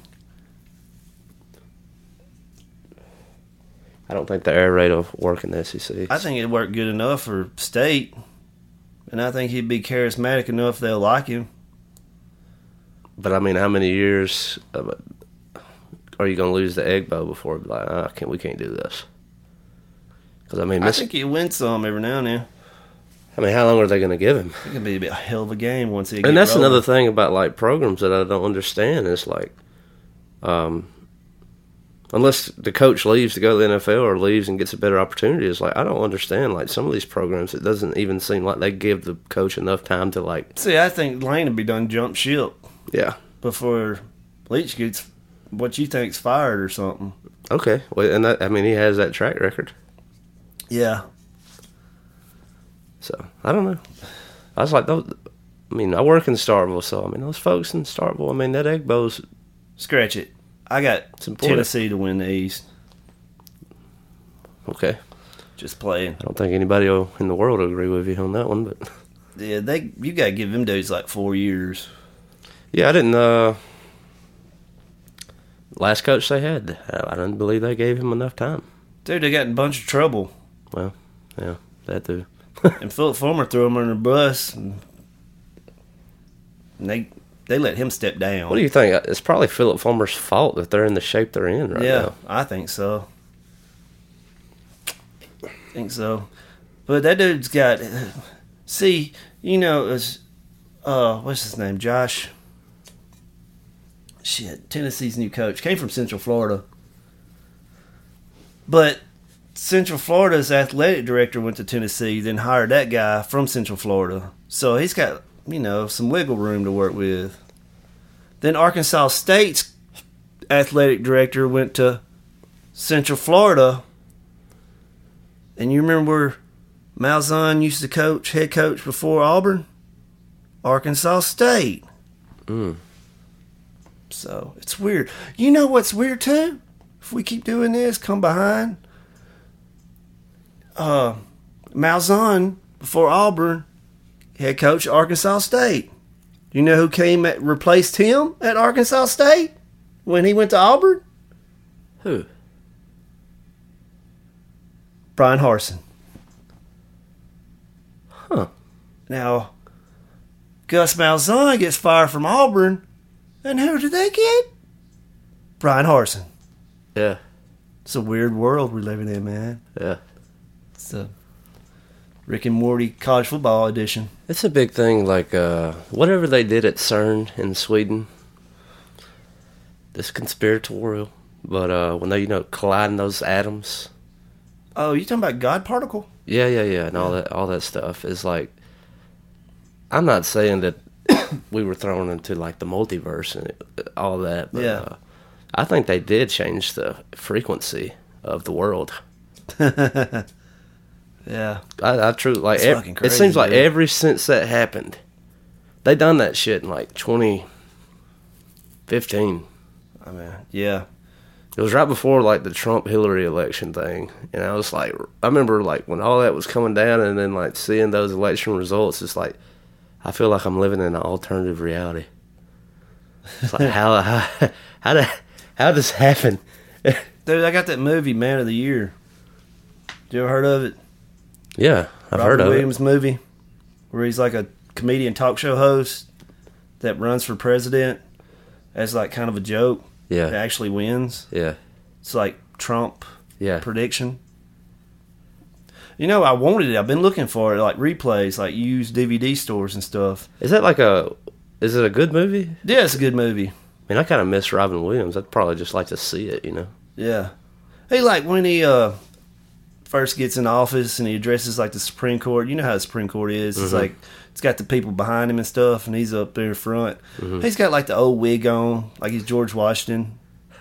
I don't think the air raid will work in the S E C. I think it'd work good enough for State, and I think he'd be charismatic enough they'll like him. But I mean, how many years? Uh, are you going to lose the egg bowl before be like, oh, can't we can't do this? Because I mean, I Miss, think he'll win some every now and then. I mean, how long are they going to give him? It could be a bit- a hell of a game once he. And that's another thing about like programs that I don't understand is like, um, unless the coach leaves to go to the N F L or leaves and gets a better opportunity, it's like I don't understand like some of these programs. It doesn't even seem like they give the coach enough time to like. See, I think Lane would be done jump ship Yeah. before Leach gets what you think's fired or something. Okay. Well, and that I mean he has that track record. Yeah. So I don't know. I was like, those, I mean, I work in Starkville, so I mean, those folks in Starkville. I mean, that Egg Bowl's Scratch it. I got important. Tennessee to win the East. okay. Just playing. I don't think anybody in the world will agree with you on that one, but Yeah, they you got to give them dudes like four years. yeah, I didn't. uh Last coach they had, I didn't believe they gave him enough time. Dude, they got in a bunch of trouble. Well, yeah, that too. And Philip Fulmer threw him under the bus. And they they let him step down. What do you think? It's probably Philip Fulmer's fault that they're in the shape they're in right yeah, now. I think so. I think so. But that dude's got. See, you know, it's, uh, what's his name? Josh. Shit, Tennessee's new coach came from Central Florida. But Central Florida's athletic director went to Tennessee, then hired that guy from Central Florida. So he's got, you know, some wiggle room to work with. Then Arkansas State's athletic director went to Central Florida. And you remember where Malzahn used to coach, head coach before Auburn? Arkansas State. Mm. So it's weird. You know what's weird too? If we keep doing this, come behind. Uh, Malzahn before Auburn, head coach Arkansas State. You know who came at, replaced him at Arkansas State when he went to Auburn? Who? Brian Harsin. Huh. Now, Gus Malzahn gets fired from Auburn, and who did they get? Brian Harsin. Yeah. It's a weird world we're living in, man. Yeah. It's a Rick and Morty college football edition. It's a big thing, like uh, whatever they did at CERN in Sweden, this conspiratorial, but uh, when they, you know, colliding those atoms. Oh, you talking about God particle? Yeah, yeah, yeah, and all that, all that stuff is like. I'm not saying that we were thrown into like the multiverse and all that, but Yeah. uh, I think they did change the frequency of the world. Yeah. I, I truly like. It's Ev- fucking it crazy, seems like dude. ever since that happened, they done that shit in like twenty fifteen. I mean, yeah. It was right before like the Trump Hillary election thing, and I was like, I remember like when all that was coming down, and then like seeing those election results. It's like I feel like I'm living in an alternative reality. It's like how how how did how does this happen? Dude, I got that movie, Man of the Year. You ever heard of it? Yeah, I've Robert heard of Williams movie, where he's like a comedian talk show host that runs for president as like kind of a joke. it. Yeah, That actually wins. yeah, It's like Trump yeah. prediction. You know, I wanted it. I've been looking for it, like replays, like used D V D stores and stuff. Is that like a? Is it a good movie? Yeah, it's a good movie. I mean, I kind of miss Robin Williams. I'd probably just like to see it, you know. Yeah. Hey, like when he uh first gets in office and he addresses like the Supreme Court. You know how the Supreme Court is. It's Mm-hmm. like it's got the people behind him and stuff, and he's up there in front. Mm-hmm. He's got like the old wig on, like he's George Washington.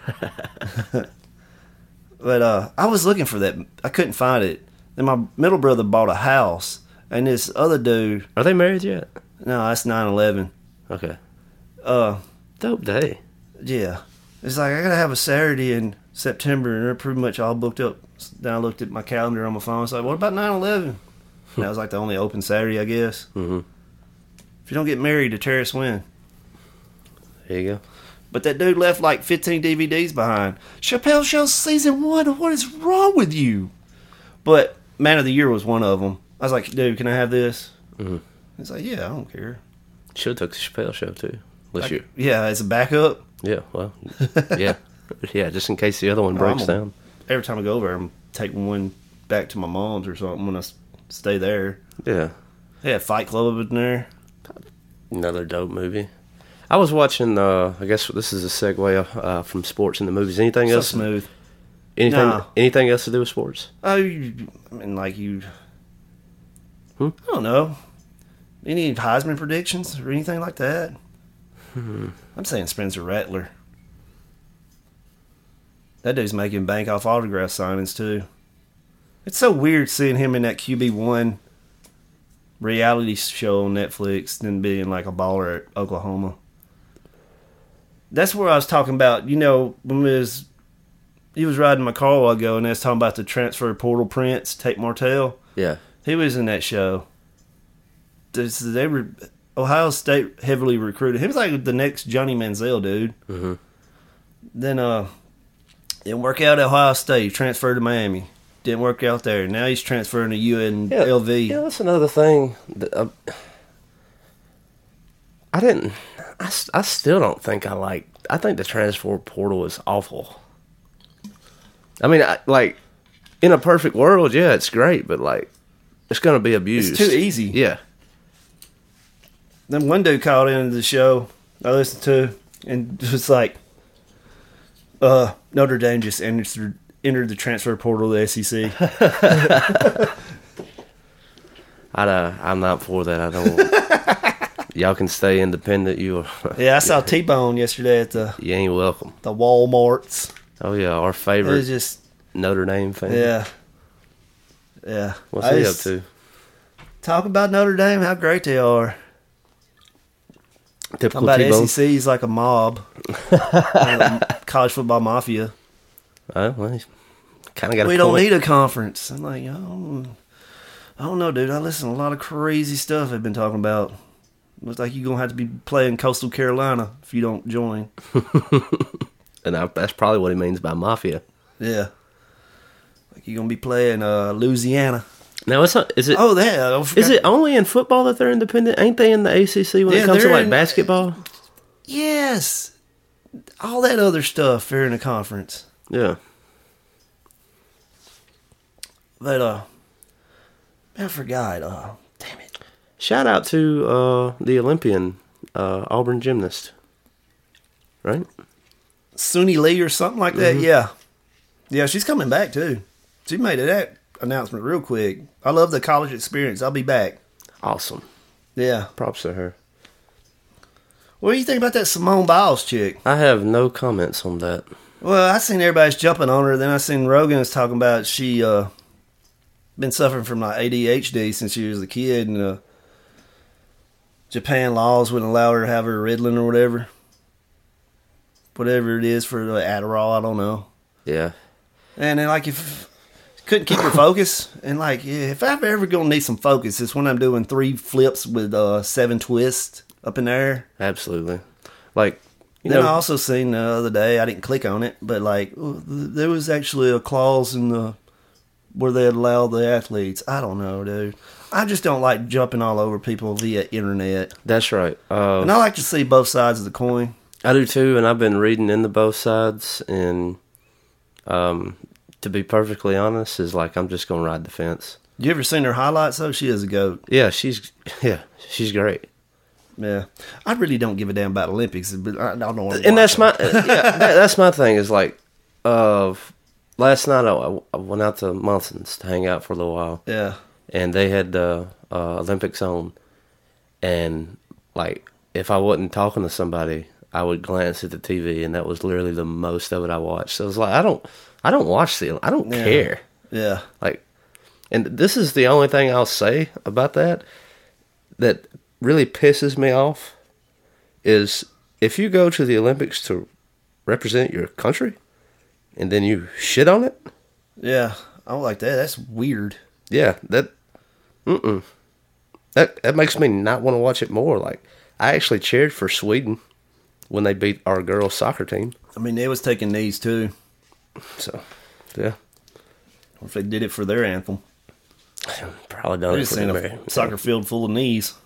But uh I was looking for that. I couldn't find it. Then my middle brother bought a house, and this other dude. Are they married yet? No, that's nine eleven. Okay. Uh, Dope day. yeah. It's like I gotta have a Saturday in September, and they're pretty much all booked up. Then I looked at my calendar on my phone. It's like, what about nine eleven? That was like the only open Saturday, I guess. Mm-hmm. If you don't get married, the terrorists win. There you go. But that dude left like fifteen D V Ds behind. Chappelle Show season one. What is wrong with you? But Man of the Year was one of them. I was like, dude, can I have this? Mm-hmm. He's like, yeah, I don't care. Should have took the Chappelle Show too. Unless I- you. yeah, as a backup. Yeah. Well. Yeah. Yeah, just in case the other one Oh, breaks I'm a- down. Every time I go over, I'm taking one back to my mom's or something when I s- stay there. Yeah, They had Fight Club in there. another dope movie. I was watching. Uh, I guess this is a segue uh, from sports into movies. Anything So else? smooth. Anything? No. Anything else to do with sports? Oh, you, I mean, like you. Hmm? I don't know. Any Heisman predictions or anything like that? Hmm. I'm saying Spencer Rattler. That dude's making bank off autograph signings too. It's so weird seeing him in that Q B one reality show on Netflix than being like a baller at Oklahoma. That's where I was talking about. You know, when we was he was riding my car a while ago, and they was talking about the transfer portal prince, Tate Martell. Yeah. He was in that show. This, they were Ohio State heavily recruited. He was like the next Johnny Manziel dude. Mm-hmm. Then uh, didn't work out at Ohio State. Transferred to Miami. Didn't work out there. Now he's transferring to U N L V. Yeah, that's another thing. That, uh, I didn't. I, s- I still don't think I like. I think the transfer portal is awful. I mean, I, like in a perfect world, yeah, it's great, but like it's going to be abused. It's too easy. Yeah. Then one dude called into the show I listened to, and it was like, uh, Notre Dame just entered, entered the transfer portal of the S E C. I, uh, I'm not for that. I don't. Y'all can stay independent. You, Yeah, I saw T-Bone yesterday at the, you ain't welcome. the Walmarts. Oh yeah, our It favorite was just, Notre Dame fan. yeah. Yeah. What's I he up just- to? Talk about Notre Dame, how great they are. Talk Typical about T-Bone. S E C's like a mob. Uh, college football mafia. Oh, well, kind of got. We a don't point. need a conference. I'm like, oh, I don't know, dude. I listen to a lot of crazy stuff they've been talking about. Looks like you're going to have to be playing Coastal Carolina if you don't join. And I, that's probably what he means by mafia. Yeah. Like you're going to be playing uh, Louisiana. Now, it's not, is it Oh, yeah. I forgot- is it only in football that they're independent? Ain't they in the A C C when Yeah, it comes to they're like in- basketball? Yes. All that other stuff, they're in a conference. Yeah. But, uh, I forgot. Uh, damn it. Shout out to uh, the Olympian uh, Auburn gymnast. Right? Suni Lee or something like that. Mm-hmm. Yeah, yeah, she's coming back too. She made that announcement real quick. I love the college experience. I'll be back. Awesome. Yeah. Props to her. What do you think about that Simone Biles chick? I have no comments on that. Well, I seen everybody's jumping on her. Then I seen Rogan was talking about she uh been suffering from like A D H D since she was a kid, and uh, Japan laws wouldn't allow her to have her Ritalin or whatever, whatever it is for the Adderall. I don't know. Yeah. And then, like, if couldn't keep her focus, and like, yeah, if I'm ever gonna need some focus, it's when I'm doing three flips with uh, seven twists up in the air. Absolutely. Like, you Then know, I also seen the other day, I didn't click on it, but like, oh, th- there was actually a clause in the where they allow the athletes. I don't know, dude. I just don't like jumping all over people via internet, that's right. Uh, and I like to see both sides of the coin. I do too, and I've been reading into both sides, and um, to be perfectly honest, is like I'm just gonna ride the fence. You ever seen her highlights? though? She is a goat. Yeah, she's yeah, she's great, Yeah, I really don't give a damn about Olympics, but I, I don't know. and that's my yeah, that, that's my thing is like, uh, last night I, I went out to Munson's to hang out for a little while, yeah. and they had the uh, Olympics on, and like if I wasn't talking to somebody, I would glance at the T V, and that was literally the most of it I watched. So it was like I don't, I don't watch the, I don't Yeah. care. Yeah. Like, and this is the only thing I'll say about that that really pisses me off is if you go to the Olympics to represent your country and then you shit on it. Yeah, I don't like that. That's weird. Yeah, that, mm-mm. That, that makes me not want to watch it more. Like, I actually cheered for Sweden when they beat our girls' soccer team. I mean, they was taking knees too. So, yeah. Or if they did it for their anthem. Probably done They it just for seen the a soccer field full of knees.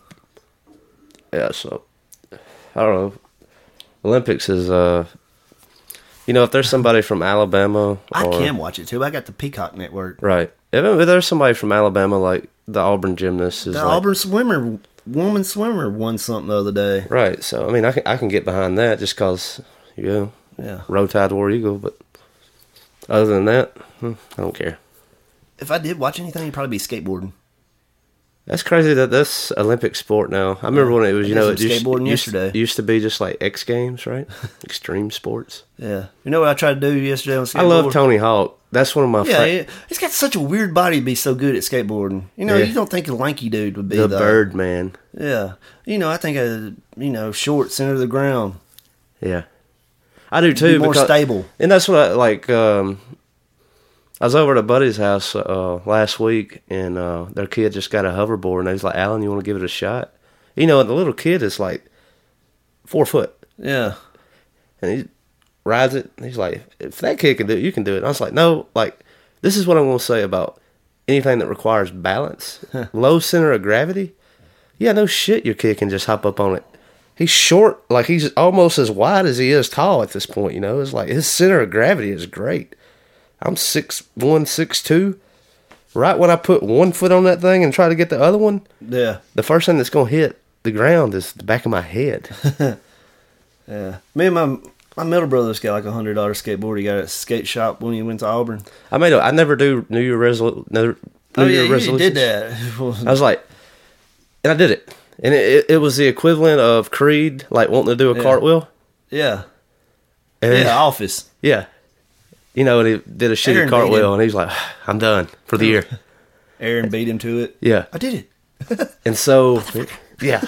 Yeah, so I don't know. Olympics is uh You know, if there's somebody from Alabama, I or, can watch it too. I got the Peacock Network. right? If, if there's somebody from Alabama, like the Auburn gymnast, is The like, Auburn swimmer, woman swimmer, won something the other day. right. So I mean, I can I can get behind that just because you know, Yeah. Roll Tide War Eagle. But other than that, hmm, I don't care. If I did watch anything, it'd probably be skateboarding. That's crazy that that's Olympic sport now. I remember when it was, I you did know, some it used, skateboarding used, yesterday. used to be just like X Games, right? Extreme sports. Yeah. You know what I tried to do yesterday on skateboard? I love Tony Hawk. That's one of my Yeah, fa- yeah, he's got such a weird body to be so good at skateboarding. You know, Yeah. you don't think a lanky dude would be the the Bird Man. Yeah. You know, I think a you know short center of the ground. Yeah, I do too. Be more because- stable. and that's what I like. Um, I was over at a buddy's house uh, last week, and uh, their kid just got a hoverboard, and they was like, "Alan, you want to give it a shot?" You know, and the little kid is like four foot, Yeah. and he rides it. And he's like, "If that kid can do it, you can do it." And I was like, "No, like this is what I'm going to say about anything that requires balance, low center of gravity. Yeah, no shit, your kid can just hop up on it. He's short, like he's almost as wide as he is tall at this point. You know, it's like his center of gravity is great. I'm six one, six two. Right when I put one foot on that thing and try to get the other one, Yeah. the first thing that's going to hit the ground is the back of my head." Yeah. Me and my my middle brother's got like a hundred dollar skateboard. He got at a skate shop when he went to Auburn. I made a, I never do New Year resolu- New, New Oh yeah, Year you resolutions. did that. I was like, and I did it. And it, it, it was the equivalent of Creed, like wanting to do a Yeah. cartwheel. yeah. And Yeah. Office. yeah. You know, and he did a shitty Aaron beat cartwheel, him. and he's like, "I'm done for the year." Aaron beat him to it. Yeah. I did it. And so, yeah.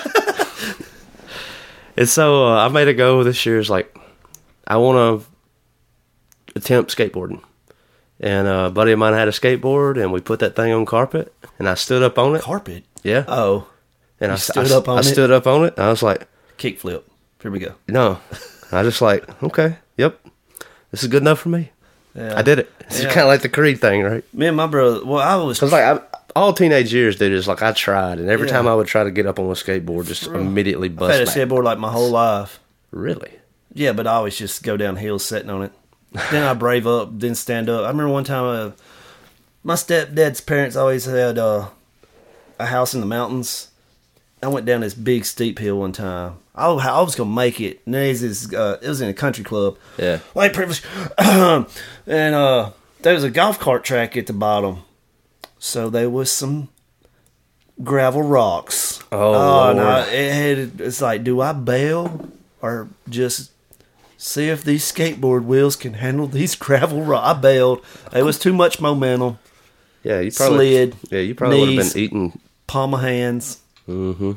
And so uh, I made a go this year. It's like, I want to attempt skateboarding. And uh, a buddy of mine had a skateboard, and we put that thing on carpet, and I stood up on it. Carpet. Yeah. Oh. and you I stood I, up on I it? stood up on it. And I was like, Kickflip. Here we go. no. I just like, okay, yep. This is good enough for me. Yeah. I did it. It's Yeah. kind of like the Creed thing, right? Me and my brother. Well, I was. Because like I, all teenage years, dude, is like I tried, and every Yeah. time I would try to get up on a skateboard, just immediately I've bust had a back. skateboard like my whole life. Really? Yeah, but I always just go down hills sitting on it. Then I brave up, then stand up. I remember one time, uh, my stepdad's parents always had uh, a house in the mountains. I went down this big steep hill one time. I, I was gonna make it. And there's this, uh, it was in a country club. Yeah. White privilege. And uh, there was a golf cart track at the bottom. So there was some gravel rocks. Oh, no, Lord. it had, it's like, do I bail or just see if these skateboard wheels can handle these gravel rocks? I bailed. It was too much momentum. Yeah, you probably Slid, Yeah, you probably would have knees. been eating. Palm of hands. Mm-hmm.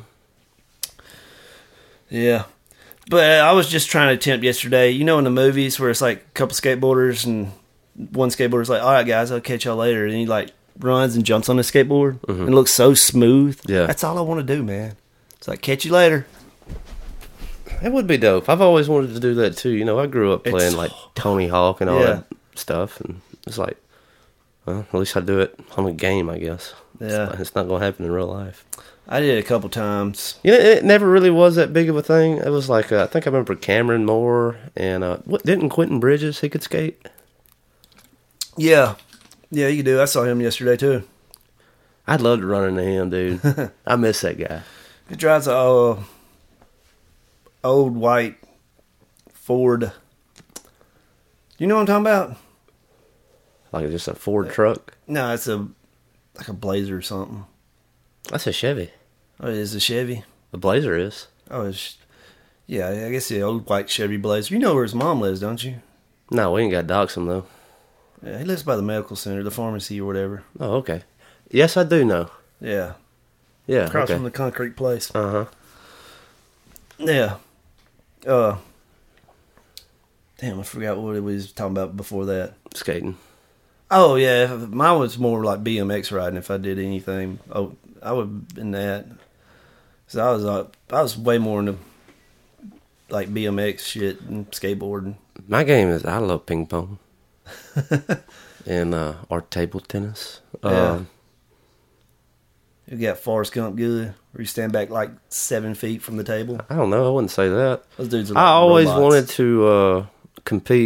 Yeah. But I was just trying to attempt yesterday. You know in the movies where it's like a couple skateboarders and one skateboarder's like, all right, guys, I'll catch y'all later. And he like runs and jumps on the skateboard and it looks so smooth. Yeah. That's all I want to do, man. It's like, catch you later. That would be dope. I've always wanted to do that too. You know, I grew up It's- playing like Tony Hawk and all Yeah. that stuff, and it's like, well, at least I do it on a game, I guess. Yeah. It's, it's not going to happen in real life. I did it a couple times. You know, it never really was that big of a thing. It was like, uh, I think I remember Cameron Moore and, uh, what, didn't Quentin Bridges, he could skate? Yeah. Yeah, you can do. I saw him yesterday too. I'd love to run into him, dude. I miss that guy. He drives a uh, old white Ford. You know what I'm talking about? Like just a Ford truck. No, it's a like a Blazer or something. That's a Chevy. Oh, it is a Chevy. The Blazer is. Oh, it's yeah. I guess the old white Chevy Blazer. You know where his mom lives, don't you? No, we ain't got to dox him, though. Yeah, he lives by the medical center, the pharmacy or whatever. Oh, okay. Yes, I do know. Yeah, Yeah, across okay. from the concrete place. Uh-huh. Yeah. Uh. Damn, I forgot what we was talking about before that. Skating. Oh yeah, if- mine was more like B M X riding. If I did anything, oh, I would in that. So I was uh, I was way more into like B M X shit and skateboarding. My game is, I love ping pong. and, uh, or table tennis. Yeah. Um, You got Forrest Gump good, where you stand back like seven feet from the table. I don't know. I wouldn't say that. Those dudes are I like always robots. wanted to uh, compete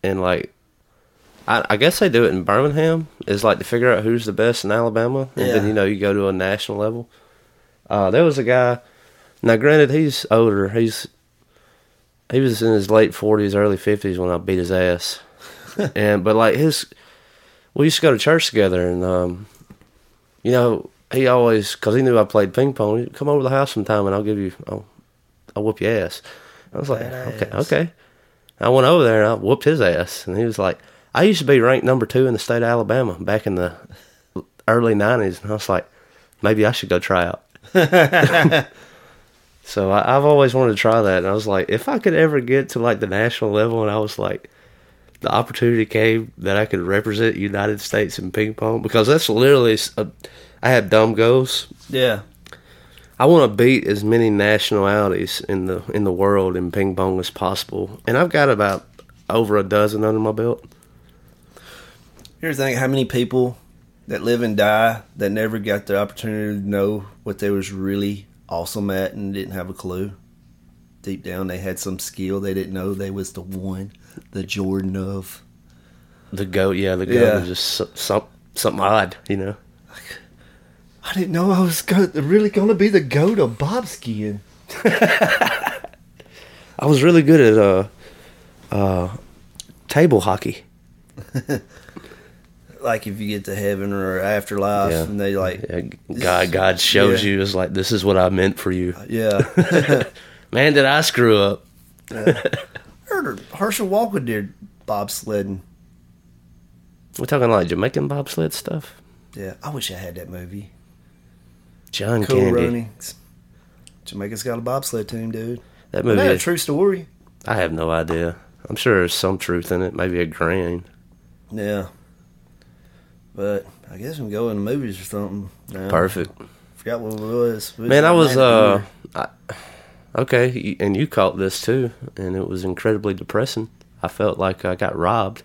and like, I, I guess they do it in Birmingham. Is like to figure out who's the best in Alabama, and Yeah. then you know you go to a national level. Uh, there was a guy. Now, granted, he's older. He's he was in his late forties, early fifties when I beat his ass. and but like his, we used to go to church together, and um, you know, he always, because he knew I played ping pong. He'd come over to the house sometime, and I'll give you, I'll, I'll whoop your ass. I was like, Badass. okay, okay. I went over there and I whooped his ass, and he was like, I used to be ranked number two in the state of Alabama back in the early nineties, and I was like, maybe I should go try out. So I, I've always wanted to try that, and I was like, if I could ever get to like the national level, and I was like, the opportunity came that I could represent United States in ping pong, because that's literally, a, I have dumb goals. Yeah. I want to beat as many nationalities in the in the world in ping pong as possible, and I've got about over a dozen under my belt. Here's the thing: how many people that live and die that never got the opportunity to know what they was really awesome at and didn't have a clue. Deep down, they had some skill they didn't know they was the one, the Jordan of. The goat, yeah, the goat Yeah. is just so, some, something odd, you know. I didn't know I was go- really going to be the goat of bob skiing. I was really good at uh, uh, table hockey. Like if you get to heaven or afterlife, Yeah. and they like, Yeah, God, God shows Yeah. you, is like, this is what I meant for you. yeah. Man, did I screw up? Heard Herschel Walker did bobsledding. We're talking like Jamaican bobsled stuff. Yeah, I wish I had that movie. John Cool Candy. Runnings. Jamaica's got a bobsled team, dude. That Isn't movie, that a is- true story? I have no idea. I'm sure there's some truth in it, maybe a grain. Yeah. But I guess we can go in the movies or something. Now. Perfect. Forgot what it was. It Man, I was, uh, Magic I, okay, y- and you caught this too, and it was incredibly depressing. I felt like I got robbed.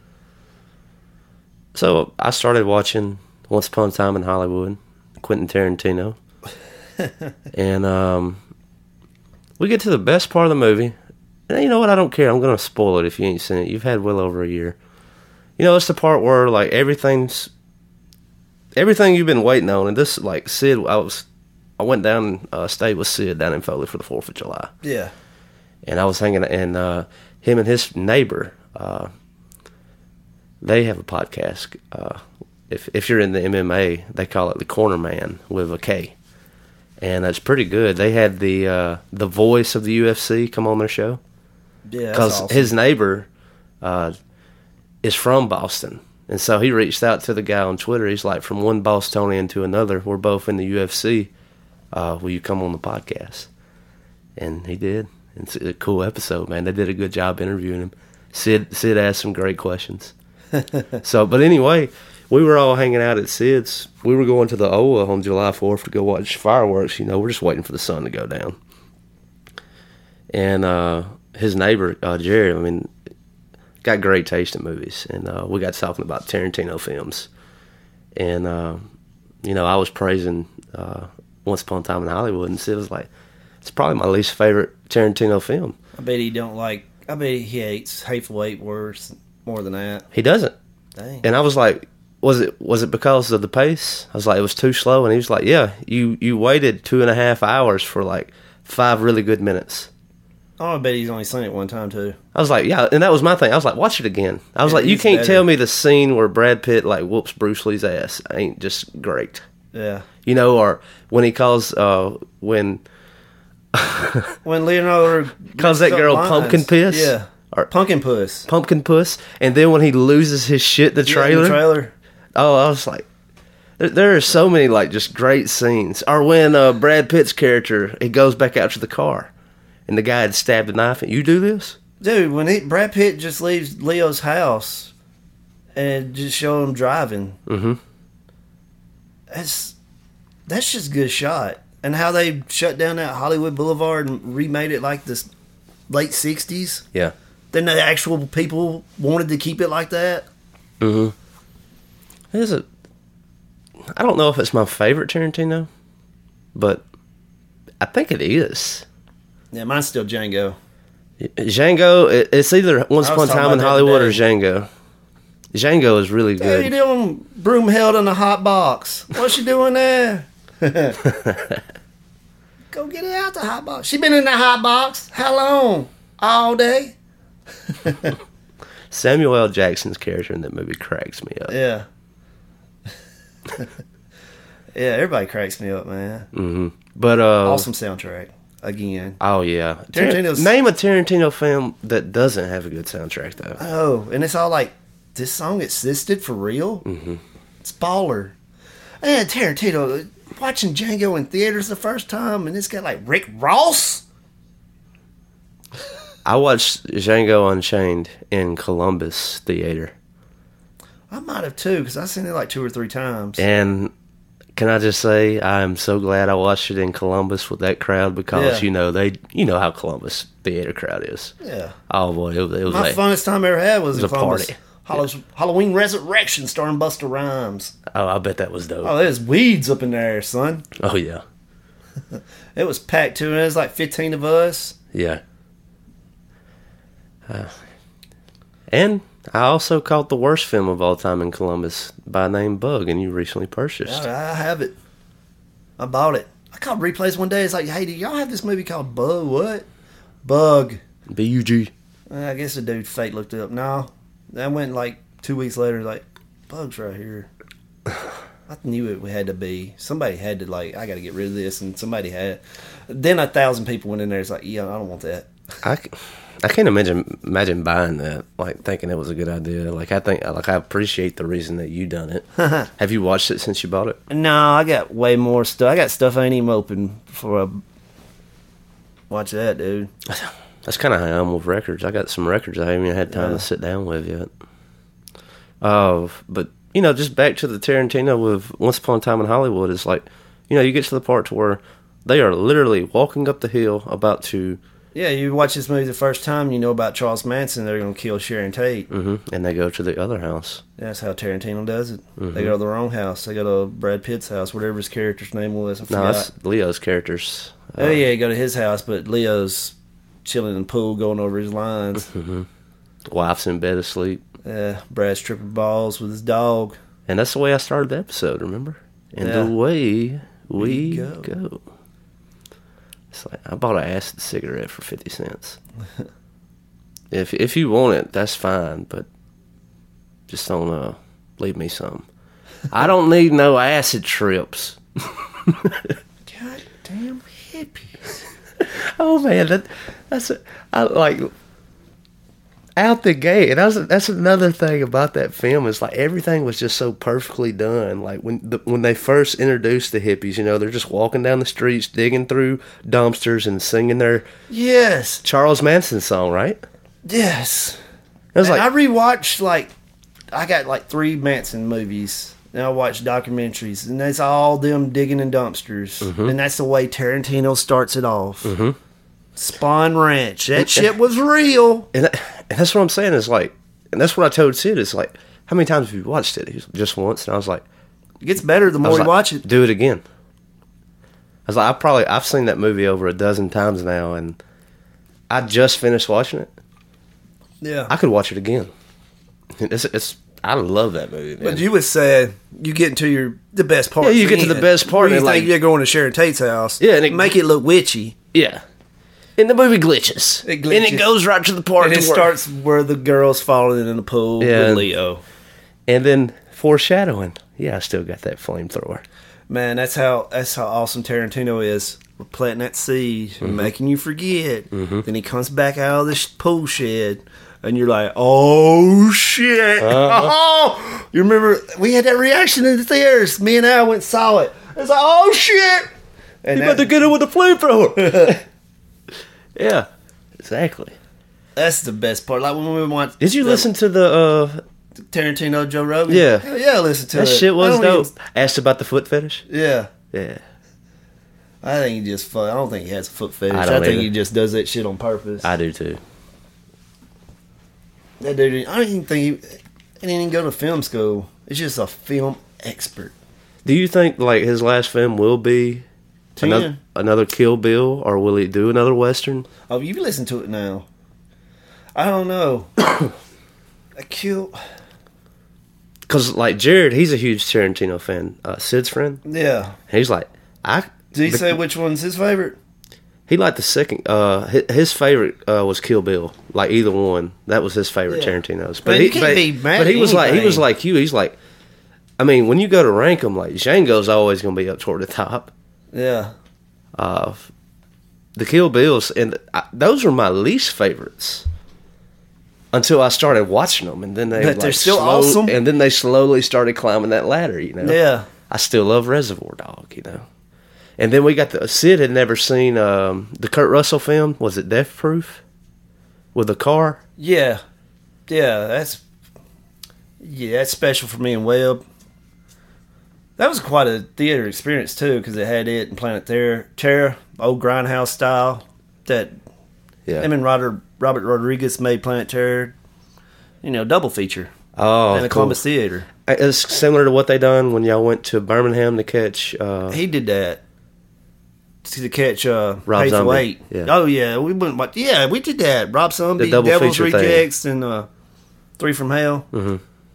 So I started watching Once Upon a Time in Hollywood, Quentin Tarantino. and um, we get to the best part of the movie. And you know what? I don't care. I'm going to spoil it if you ain't seen it. You've had well over a year. You know, it's the part where, like, everything's... Everything you've been waiting on. And this, like, Sid... I was... I went down, uh, stayed with Sid down in Foley for the fourth of July. Yeah. And I was hanging... And uh, him and his neighbor... Uh, they have a podcast. Uh, if if you're in the M M A, they call it the Corner Man with a K, and it's pretty good. They had the uh, the voice of the U F C come on their show Yeah. because Awesome. his neighbor uh, is from Boston, and so he reached out to the guy on Twitter. He's like, from one Bostonian to another, we're both in the U F C. Uh, will you come on the podcast? And he did. It's a cool episode, man. They did a good job interviewing him. Sid Sid asked some great questions. So, but anyway, we were all hanging out at Sid's. We were going to the O A on July fourth to go watch fireworks. You know, we're just waiting for the sun to go down. And uh, his neighbor, uh, Jerry, I mean, got great taste in movies. And uh, we got talking about Tarantino films. And, uh, you know, I was praising uh, Once Upon a Time in Hollywood, and Sid was like, it's probably my least favorite Tarantino film. I bet he don't like... I bet he hates Hateful Eight worse, more than that. He doesn't. Dang. And I was like, was it was it because of the pace? I was like, it was too slow. And he was like, yeah, you, you waited two and a half hours for like five really good minutes. Oh, I bet he's only seen it one time, too. I was like, yeah, and that was my thing. I was like, watch it again. I was It like, you is can't better. tell me the scene where Brad Pitt like whoops Bruce Lee's ass ain't just great. Yeah. You know, or when he calls, uh, when When Leonardo... calls that messed up girl lines. pumpkin piss. Yeah. Or Pumpkin Puss. pumpkin puss. And then when he loses his shit, the Yeah, trailer. the trailer. Oh, I was like, there, there are so many like just great scenes. Or when uh, Brad Pitt's character, he goes back out to the car, and the guy had stabbed a knife. And you do this? Dude, when he, Brad Pitt just leaves Leo's house and just show him driving, Mm-hmm. that's that's just a good shot. And how they shut down that Hollywood Boulevard and remade it like this late sixties. Yeah. Then the actual people wanted to keep it like that. Mm-hmm. There's a. I don't know if it's my favorite Tarantino, but I think it is. Yeah, mine's still Django. Django, it- it's either Once I Upon was a talking Time in about that Hollywood or today. Django. Django is really What are you good. doing? Broom held in a hot box. What's she doing there? Go get it out the hot box. She been in the hot box. How long? All day. Samuel L. Jackson's character in that movie cracks me up. Yeah. Yeah, everybody cracks me up, man. hmm But uh, Awesome soundtrack. Again. Oh yeah, Tarantino's- Name a Tarantino film that doesn't have a good soundtrack though. Oh, and it's all like, this song existed for real? Mm-hmm. It's baller. And Tarantino, watching Django in theaters the first time, and it's got like Rick Ross. I watched Django Unchained in Columbus Theater, I might have too, because I've seen it like two or three times. and can I just say I am so glad I watched it in Columbus with that crowd because Yeah. you know they you know how Columbus theater crowd is. Yeah. Oh boy, it, was- it was My like, funnest time I ever had was, It in was a Columbus. party. Hallow- Halloween Resurrection starring Busta Rhymes. oh I bet that was dope. Oh, there's weeds up in there, son. Oh yeah, It was packed too, and there's like fifteen of us. yeah. Uh, and I also caught the worst film of all time in Columbus by name Bug, and you recently purchased. I, I have it. I bought it. I called Replays one day. It's like, hey, do y'all have this movie called Bug? What? Bug. B U G. I guess the dude fake looked it up. No. I went like two weeks later, like, Bug's right here. I knew it had to be. Somebody had to, like, I got to get rid of this, and somebody had. Then a thousand people went in there. It's like, yeah, I don't want that. I, c- I can't imagine imagine buying that, like thinking it was a good idea. Like I think, like I appreciate the reason that you done it. Have you watched it since you bought it? No, I got way more stuff. I got stuff I ain't even open before I watch that, dude. That's kind of how I am with records. I got some records I haven't even had time Yeah. to sit down with yet. Oh, but you know, just back to the Tarantino with Once Upon a Time in Hollywood is like, you know, you get to the part to where they are literally walking up the hill about to, Yeah, you watch this movie the first time, you know about Charles Manson, they're going to kill Sharon Tate. hmm and they go to the other house. That's how Tarantino does it. Mm-hmm. They go to the wrong house. They go to Brad Pitt's house, whatever his character's name was. I No, forgot. that's Leo's characters. Oh, yeah, you go to his house, but Leo's chilling in the pool going over his lines. Wife's in bed asleep. Yeah, Brad's tripping balls with his dog. And that's the way I started the episode, remember? And Yeah. the way we, We go. go. It's like, I bought an acid cigarette for fifty cents. if if you want it, that's fine, but just don't uh, leave me some. I don't need no acid trips. God damn hippies. Oh, man, that that's a, I, like... Out the gate, and that's that's another thing about that film is like everything was just so perfectly done. Like when the, when they first introduced the hippies, you know, they're just walking down the streets, digging through dumpsters, and singing their Yes. Charles Manson song, right? Yes. It was And like I rewatched, like, I got like three Manson movies. And I watched documentaries, and that's all them digging in dumpsters. Mm-hmm. And that's the way Tarantino starts it off. Mm-hmm. Spawn Ranch. That shit was real. and, that, and that's what I'm saying is like, and that's what I told Sid is like, how many times have you watched it? He was, just once, and I was like, It gets better the I more was you like, watch it. do it again. I was like, I probably I've seen that movie over a dozen times now, and I just finished watching it. Yeah. I could watch it again. It's, it's I love that movie, man. But you was saying you get into your the best part. Yeah, you get to the best part You and, think like- you're going to Sharon Tate's house. Yeah, and it- make it look witchy. Yeah. And the movie glitches. It And glitches. it goes right to the part And it to where- starts where the girl's falling in the pool Yeah. with Leo. And then foreshadowing. Yeah, I still got that flamethrower. Man, that's how that's how awesome Tarantino is. We're planting that seed Mm-hmm. and making you forget. Then he comes back out of the sh- pool shed, and you're like, "Oh shit!" Uh-huh. Oh, you remember we had that reaction in the theaters. Me and Al went and saw it. It's like, "Oh shit!" And You that- about to get it with a flamethrower. Yeah, exactly. that's the best part. Like when we went. Did you the listen to the uh Tarantino Joe Rogan? Yeah. Hell yeah, I listened to that it. shit was I don't dope. Asked about the foot fetish? even- yeah. Yeah. I think he just. fu- I don't think he has a foot fetish. I I, don't think either. he just does that shit on purpose. I do too. That dude, I don't even think he, he didn't even go to film school. It's just a film expert. Do you think like his last film will be Ten. another, another Kill Bill, or will he do another Western? Oh, you listen to it now. I don't know. I kill. Because, like, Jared, he's a huge Tarantino fan. Uh, Sid's friend. Yeah. He's like, I. Did he say which one's his favorite? He liked the second. Uh, his, his favorite uh, was Kill Bill. Like either one, that was his favorite Yeah. Tarantino's. But he, you can't be mad but he at was like, he was anything. like you. He's like, I mean, when you go to rank them, like Django's always going to be up toward the top. Yeah. Uh, the Kill Bills, and I, those were my least favorites until I started watching them, and then they But like they're still slow- awesome. And then they slowly started climbing that ladder. You know. Yeah. I still love Reservoir Dog. You know. And then we got the Sid had never seen um, the Kurt Russell film. Was it Death Proof? With the car. Yeah. Yeah, that's yeah, that's special for me and Webb. That was quite a theater experience too, because it had it and Planet Terror, Terror, old Grindhouse style. That Yeah. him and Robert Robert Rodriguez made Planet Terror. You know, double feature oh, in the cool. Columbus Theater. It's similar to what they done when y'all went to Birmingham to catch. Uh, He did that to catch uh, Rob Hateful Zombie, Eight. yeah. Oh yeah, we went. watch- Yeah, we did that. Rob Zombie, The double Devil's feature thing. Rejects, and uh, Three from Hell. mm-hmm.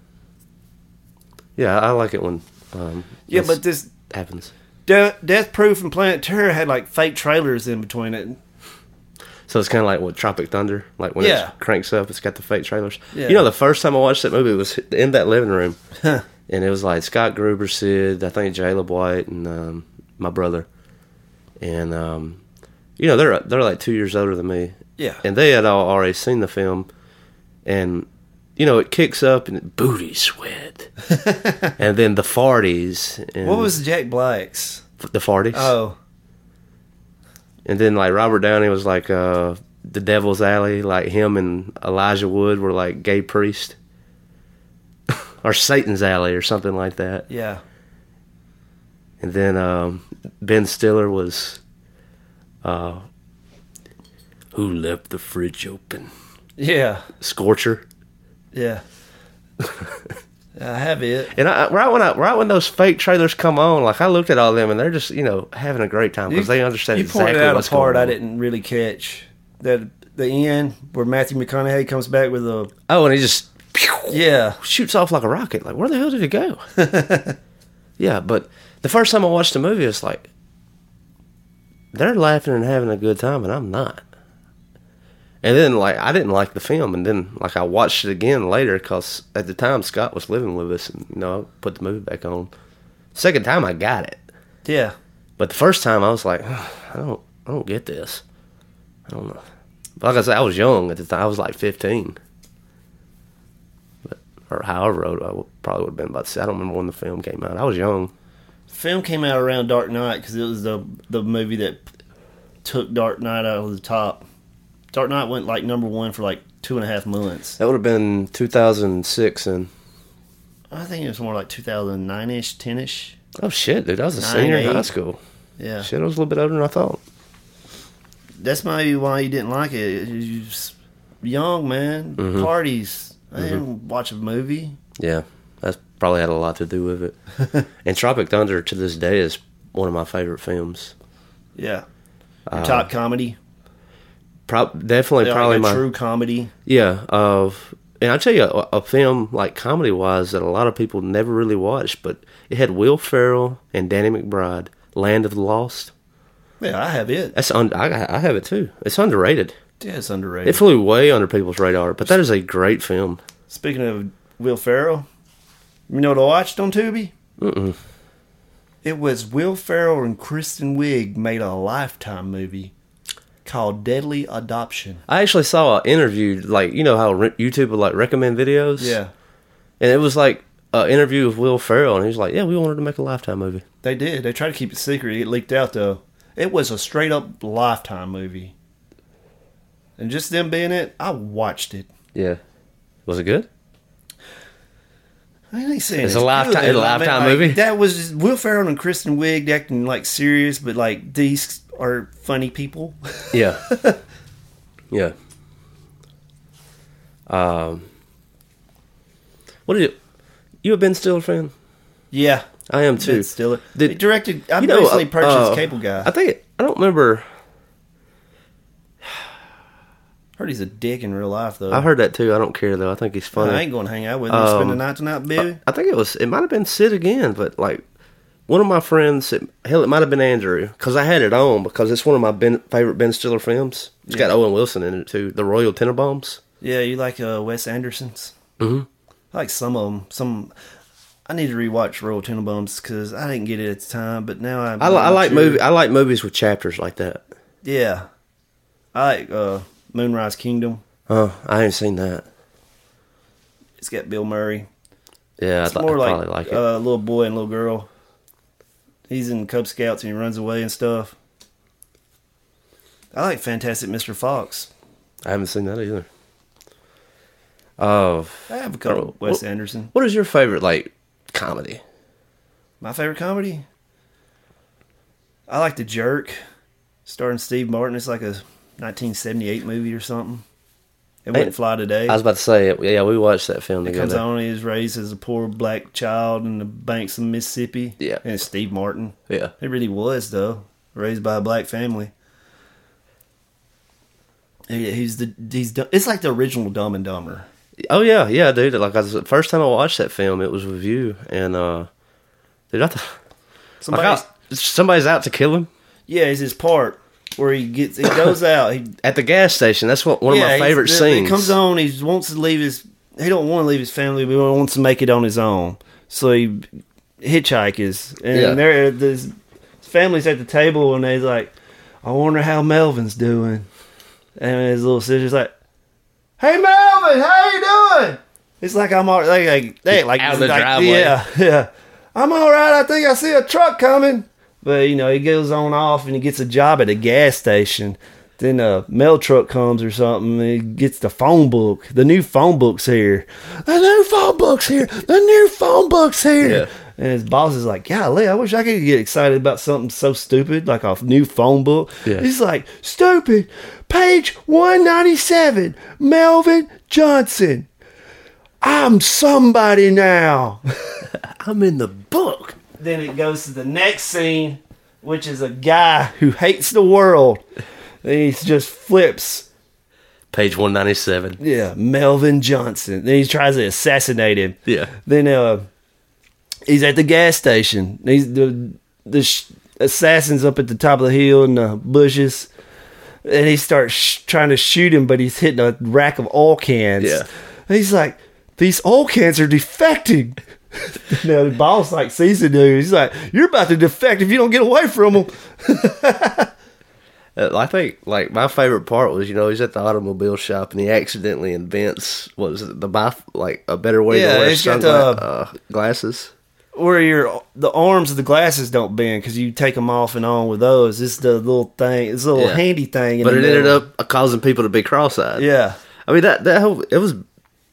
Yeah, I like it when. Um, Yeah, this but this happens. De- Death Proof and Planet Terror had like fake trailers in between it. So it's kind of like what Tropic Thunder, like when Yeah. it cranks up, it's got the fake trailers. Yeah. You know, the first time I watched that movie, it was in that living room, and it was like Scott Gruber, Sid, I think Jaleb White, and um, my brother, and um, you know they're they're like two years older than me, Yeah. and they had all already seen the film, and you know it kicks up and it, booty sweat, and then the farties, and What was Jack Black's? the farties? Oh, And then like Robert Downey was like uh, the Devil's Alley, like him and Elijah Wood were like gay priest, or Satan's Alley or something like that. yeah. And then um, Ben Stiller was uh, who left the fridge open? Yeah. Scorcher. Yeah. I have it. And I, right when I right when those fake trailers come on, like I looked at all of them and they're just you know having a great time because they understand You exactly pointed out what's a part going on. I didn't really catch. That the end where Matthew McConaughey comes back with a Oh, and he just pew, yeah. shoots off like a rocket. Like, where the hell did it go? Yeah, but the first time I watched the movie, it's like they're laughing and having a good time, and I'm not. And then, like, I didn't like the film, and then, like, I watched it again later because at the time Scott was living with us, and you know, I put the movie back on. Second time, I got it, Yeah. but the first time, I was like, I don't, I don't get this. I don't know. But like I said, I was young at the time. I was like fifteen. Or however old I would- probably would have been about. I don't remember when the film came out. I was young. Film came out around Dark Knight because it was the the movie that took Dark Knight out of the top. Dark Knight went like number one for like two and a half months. That would have been two thousand six, and I think it was more like two thousand nine ish, ten ish. oh shit, dude, I was a Nine, senior in eight. high school. Yeah. Shit, I was a little bit older than I thought. That's maybe why you didn't like it. You was young, man. Mm-hmm. Parties. I didn't watch a movie. Yeah, that probably had a lot to do with it. And Tropic Thunder to this day is one of my favorite films. Yeah. Your Uh, top comedy. Pro- definitely, Yeah, probably like a my true comedy. yeah. Of and I tell you, a, a film like comedy wise that a lot of people never really watched, but it had Will Ferrell and Danny McBride, Land of the Lost. Yeah, I have it. That's un- I, I have it too. It's underrated. Yeah, it's underrated. It flew way under people's radar, but that is a great film. Speaking of Will Ferrell, you know what I watched on Tubi? Mm-mm. It was Will Ferrell and Kristen Wiig made a Lifetime movie called Deadly Adoption. I actually saw an interview, like you know how re- YouTube would like recommend videos. Yeah, And it was like an interview with Will Ferrell, and he was like, "Yeah, we wanted to make a Lifetime movie." they did. They tried to keep it secret. It leaked out though. It was a straight up Lifetime movie, and just them being it, I watched it. Yeah, was it good? I ain't saying It's a Lifetime- good. a I mean, Lifetime like, movie? That was just Will Ferrell and Kristen Wiig acting like serious, but like these are funny people. Yeah, yeah. Um, what did you? You a Ben Stiller fan? Yeah, I am too. Ben Stiller. Did- he directed. I you know, recently uh, purchased uh, Cable Guy. I think I don't remember. Heard he's a dick in real life, though. I heard that too. I don't care though. I think he's funny. I ain't going to hang out with him. Um, spend the night tonight, baby. I think it was. It might have been Sid again, but like one of my friends. It, hell, it might have been Andrew because I had it on because it's one of my ben, favorite Ben Stiller films. It's Yeah. got Owen Wilson in it too. The Royal Tenenbaums. Yeah, you like uh, Wes Anderson's? Mm-hmm. I like some of them. Some. I need to rewatch Royal Tenenbaums because I didn't get it at the time, but now I'm. I, li- I like sure. movie. I like movies with chapters like that. Yeah, I like uh, Moonrise Kingdom. Oh, I ain't seen that. It's got Bill Murray. Yeah, It's I, th- more I like, probably like it. a little boy and little girl. He's in Cub Scouts and he runs away and stuff. I like Fantastic Mister Fox. I haven't seen that either. Oh, I have a couple. Oh, Wes what- Anderson. what is your favorite like comedy? My favorite comedy? I like The Jerk, starring Steve Martin. It's like a nineteen seventy-eight movie or something. It Hey, wouldn't fly today. I was about to say, yeah, we watched that film It comes together. on. He was raised as a poor black child in the banks of Mississippi. Yeah. And it's Steve Martin. Yeah, It really was, though. Raised by a black family. He- He's the he's du- it's like the original Dumb and Dumber. oh yeah, yeah, dude. Like I was, the first time I watched that film, it was with you, and uh, dude, I th- Somebody, like I, somebody's out to kill him yeah, it's his part where he gets he goes out. He at the gas station. That's what one yeah, of my he's- favorite it- scenes. It comes on. He wants to leave his. He don't want to leave his family, but he wants to make it on his own. So he hitchhikes, and Yeah. there his family's at the table, and they're like, "I wonder how Melvin's doing." And his little sister's like, "Hey Melvin, how you doing?" It's like I'm all like, like they act like Out of the like, driveway. Yeah, yeah. I'm all right. I think I see a truck coming. But you know, he goes on off and he gets a job at a gas station. Then a mail truck comes or something. And he gets the phone book. The new phone book's here. The new phone book's here. The new phone book's here. Yeah. And his boss is like, "Golly, I wish I could get excited about something so stupid like a new phone book." Yeah. He's like, "Stupid. Page one ninety-seven. Melvin Johnson. I'm somebody now." I'm in the book. Then it goes to the next scene, which is a guy who hates the world. And he just flips. Page one ninety-seven. Yeah, Melvin Johnson. Then he tries to assassinate him. Yeah. Then uh, he's at the gas station. He's the the sh- assassin's up at the top of the hill in the bushes, and he starts sh- trying to shoot him, but he's hitting a rack of oil cans. Yeah. And he's like, "These oil cans are defecting." Now the boss like sees the dude. He's like, "You're about to defect if you don't get away from him." Uh, I think like my favorite part was, you know, he's at the automobile shop and he accidentally invents what was it, the buy like a better way Yeah, to wear he's got sungla- the- uh, glasses. Where your the arms of the glasses don't bend because you take them off and on with those. It's the little thing. It's a little Yeah. handy thing. In But the it ended middle. up causing people to be cross-eyed. Yeah. I mean that that whole it was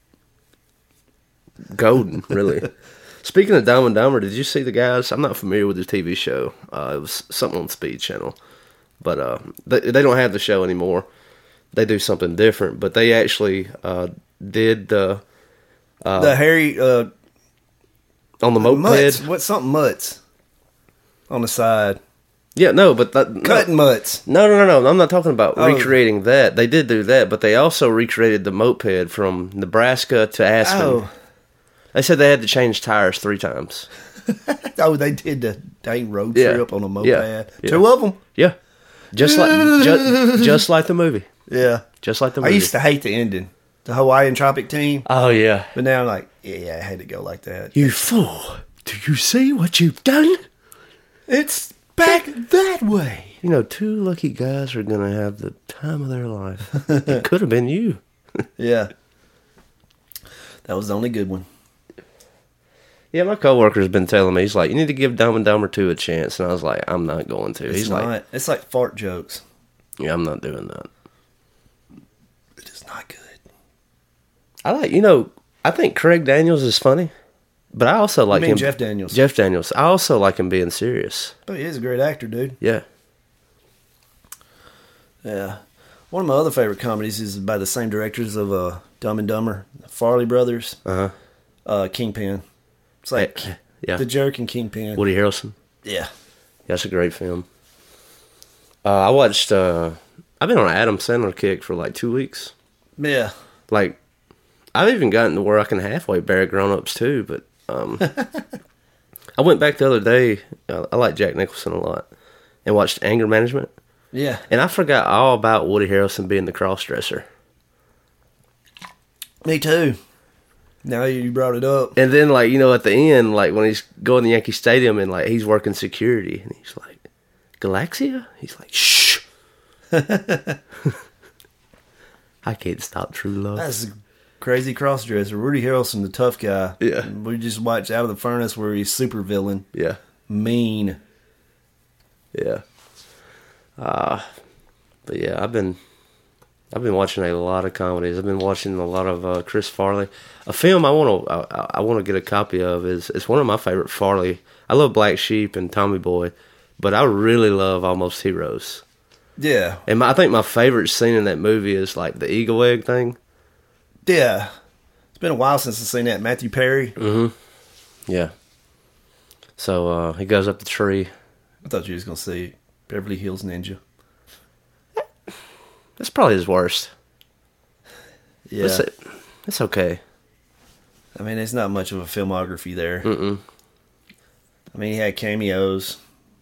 golden, really. Speaking of Dumb and Dumber, did you see the guys? I'm not familiar with the T V show. Uh, it was something on Speed Channel, but uh, they they don't have the show anymore. They do something different, but they actually uh, did the the hairy uh, on the moped. mutts. What something mutts on the side? Yeah, no, but that, no. Cutting mutts. No, no, no, no. I'm not talking about Oh. recreating that. They did do that, but they also recreated the moped from Nebraska to Aspen. Oh. They said they had to change tires three times. Oh, they did the dang road Yeah. trip on a moped. Yeah. Yeah. Two of them. Yeah, just like ju- just like the movie. Yeah. Just like the I movie. used to hate the ending. The Hawaiian Tropic team. Oh yeah. But now I'm like, yeah, yeah, I had to go like that. You fool! Do you see what you've done? It's back that way. You know, two lucky guys are gonna have the time of their life. It could have been you. Yeah. That was the only good one. Yeah, my coworker's been telling me, he's like, you need to give Dumb and Dumber two a chance, and I was like, I'm not going to. It's He's not. like, It's like fart jokes. yeah, I'm not doing that. It is not good. I like, you know, I think Craig Daniels is funny, but I also like mean him. Jeff Daniels? Jeff Daniels. I also like him being serious. But he is a great actor, dude. Yeah. Yeah. One of my other favorite comedies is by the same directors of uh, Dumb and Dumber, Farley Brothers, Uh huh. uh, Kingpin. It's like Hey, yeah. The Jerk and Kingpin. Woody Harrelson. Yeah. That's a great film. Uh, I watched uh, I've been on an Adam Sandler kick for like two weeks. Yeah. Like, I've even gotten to where I can halfway bear Grown Ups too. But um, I went back the other day. Uh, I like Jack Nicholson a lot, and watched Anger Management. Yeah. And I forgot all about Woody Harrelson being the cross-dresser. Me too. Now you brought it up. And then, like, you know, at the end, like, when he's going to Yankee Stadium and, like, he's working security, and he's like, Galaxia? He's like, shh. I can't stop true love. That's a crazy crossdresser. Woody Harrelson, the tough guy. Yeah. We just watched Out of the Furnace where he's super villain. Yeah. Mean. Yeah. Uh, but yeah, I've been I've been watching a lot of comedies. I've been watching a lot of uh, Chris Farley. A film I want to I, I want to get a copy of is it's one of my favorite Farley. I love Black Sheep and Tommy Boy, but I really love Almost Heroes. Yeah. And my, I think my favorite scene in that movie is like the eagle egg thing. Yeah. It's been a while since I've seen that. Matthew Perry. Mm-hmm. Yeah. So uh, he goes up the tree. I thought you was going to see Beverly Hills Ninja. That's probably his worst. Yeah. It's, it's okay. I mean, it's not much of a filmography there. Mm-mm. I mean, he had cameos.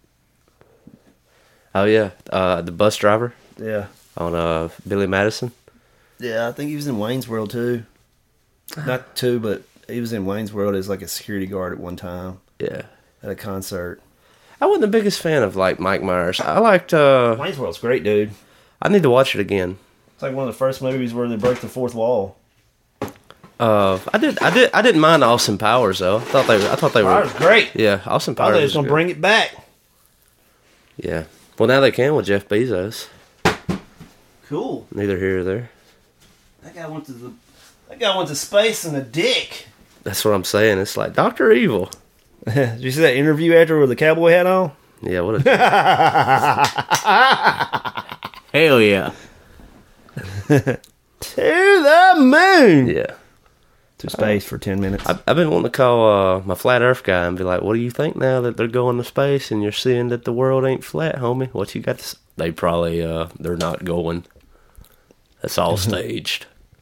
Oh, yeah. Uh, the bus driver Yeah. on uh, Billy Madison. Yeah, I think he was in Wayne's World too. Not two, but he was in Wayne's World as like a security guard at one time Yeah. at a concert. I wasn't the biggest fan of, like, Mike Myers. I liked... Uh, Wayne's World's great, dude. I need to watch it again. It's like one of the first movies where they broke the fourth wall. Uh, I did, I did, I didn't mind Austin Powers though. I thought they, I thought they were. That was great. Yeah, Austin I Powers. thought they was was gonna good. bring it back. Yeah. Well, now they can with Jeff Bezos. Cool. Neither here or there. That guy went to the. That guy went to space in a dick. That's what I'm saying. It's like Doctor Evil. Did you see that interview after with the cowboy hat on? Yeah. What a. Hell yeah. To the moon. Yeah. To space for ten minutes. I, I've been wanting to call uh, my flat Earth guy and be like, "What do you think now that they're going to space and you're seeing that the world ain't flat, homie? What you got to?" S-? They probably uh, they're not going. That's all staged.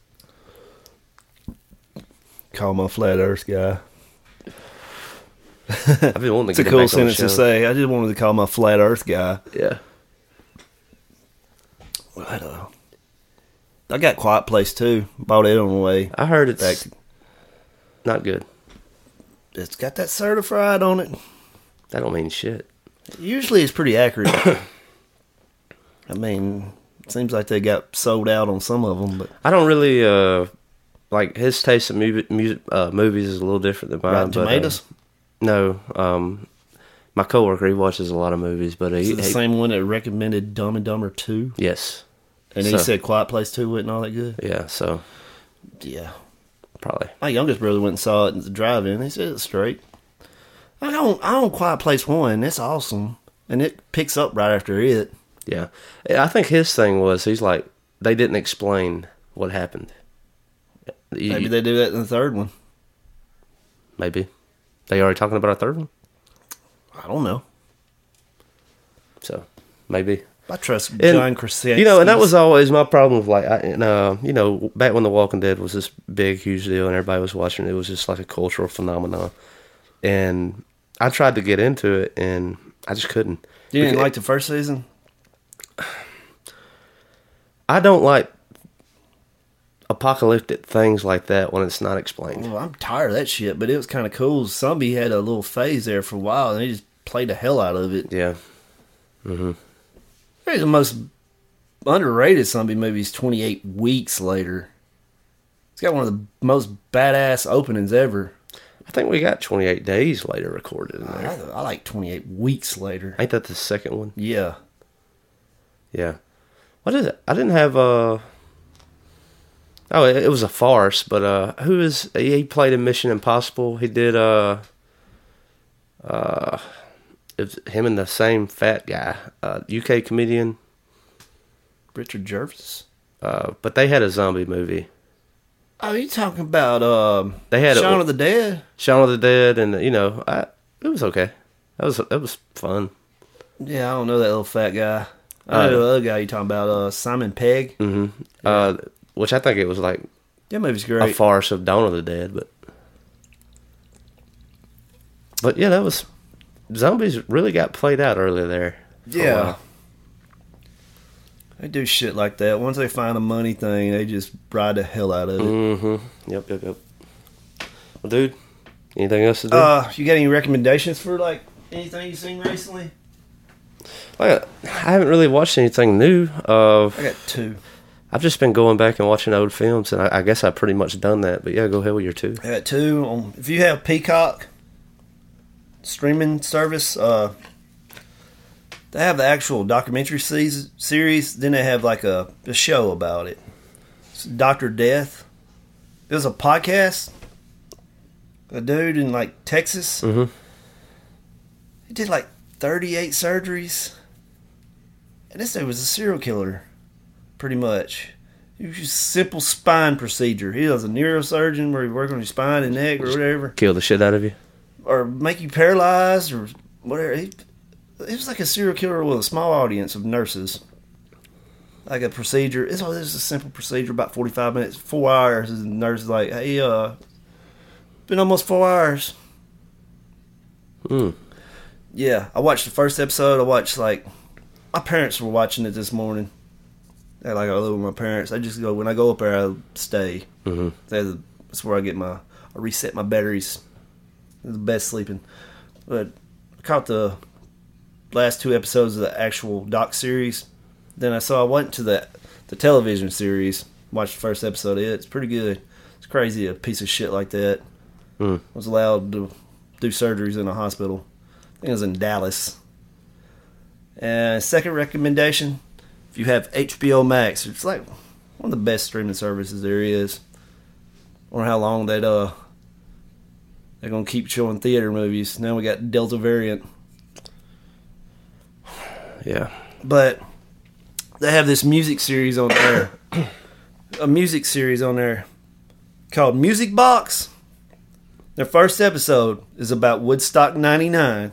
Call my flat Earth guy. I've been wanting to It's a get cool it back on the sentence to show. say. I just wanted to call my flat Earth guy. Yeah. I don't know. I got Quiet Place too. Bought it on the way. I heard it's Back to- not good. It's got that certified on it. That don't mean shit. Usually it's pretty accurate. I mean, it seems like they got sold out on some of them, but I don't really uh like his taste of music. music uh, movies is a little different than mine. Rotten but, uh, Tomatoes. no, um, my coworker he watches a lot of movies, but uh, Is he, it the he- same one that recommended Dumb and Dumber two? yes, And he So- said Quiet Place two wasn't all that good? yeah. So Yeah. probably My youngest brother went and saw it in the drive-in. He said it's straight. I don't, I own Quiet Place one. It's awesome. And it picks up right after it. yeah. I think his thing was he's like they didn't explain what happened. You- Maybe they do that in the third one. maybe they already talking about a third one. I don't know. So maybe. I trust And, John Krasinski. You know, and that was always my problem with, like, I, and, uh, you know, back when The Walking Dead was this big, huge deal and everybody was watching it, it was just like a cultural phenomenon. And I tried to get into it, and I just couldn't. You didn't Because- like the first season? I don't like apocalyptic things like that when it's not explained. Well, I'm tired of that shit, but it was kind of cool. Zombie had a little phase there for a while, and he just played the hell out of it. Yeah. Mm-hmm. Maybe the most underrated zombie movie is twenty-eight Weeks Later. It's got one of the most badass openings ever. I think we got twenty-eight days later recorded in there. I, I like twenty-eight Weeks Later. Ain't that the second one? Yeah. Yeah. What is it? I didn't have uh Oh, it, it was a farce, but uh who is he played in Mission Impossible. He did uh uh it was him and the same fat guy, uh U K comedian. Richard Jervis. Uh but they had a zombie movie. Oh, you talking about um, They had Shaun a, of the Dead? Shaun of the Dead, and you know, I, it was okay. That was that was fun. Yeah, I don't know that little fat guy. I know the other guy you're talking about, uh, Simon Pegg. Mm-hmm. Uh, which I think it was like That movie's a great. farce of Dawn of the Dead, but but yeah, that was zombies really got played out earlier there. for a Yeah. while. They do shit like that. Once they find a money thing, they just ride the hell out of it. Mm-hmm. Yep, yep, yep. Well, dude, anything else to do? Uh, you got any recommendations for like anything you've seen recently? Like, I haven't really watched anything new. Of I got two. I've just been going back and watching old films, and I, I guess I've pretty much done that. But yeah, go ahead with your two. I got two. On, if you have Peacock streaming service, uh, they have the actual documentary series, series. Then they have like a, a show about it. It's Doctor Death. It was a podcast. A dude in like Texas. Mm-hmm. He did like thirty-eight surgeries. And this dude was a serial killer, pretty much. It was just a simple spine procedure. He was a neurosurgeon where he worked on your spine and neck or whatever. Kill the shit out of you. Or make you paralyzed or whatever. He, it was like a serial killer with a small audience of nurses. Like a procedure. It's, oh, this is a simple procedure, about forty-five minutes, four hours. And the nurse is like, hey, uh, been almost four hours. Mm. Yeah, I watched the first episode. I watched like my parents were watching it this morning. They like I live with my parents. I just go when I go up there, I stay. Mm-hmm. That's, that's where I get my I reset my batteries. It's the best sleeping. But I caught the last two episodes of the actual doc series. Then I saw I went to the the television series. Watched the first episode of it. It's pretty good. It's crazy a piece of shit like that Mm. was allowed to do surgeries in a hospital. I think it was in Dallas. And second recommendation, if you have H B O Max, it's like one of the best streaming services there is. I wonder how long that uh they're gonna keep showing theater movies. Now we got Delta variant. Yeah. But they have this music series on there. a music series on there called Music Box. Their first episode is about Woodstock ninety-nine.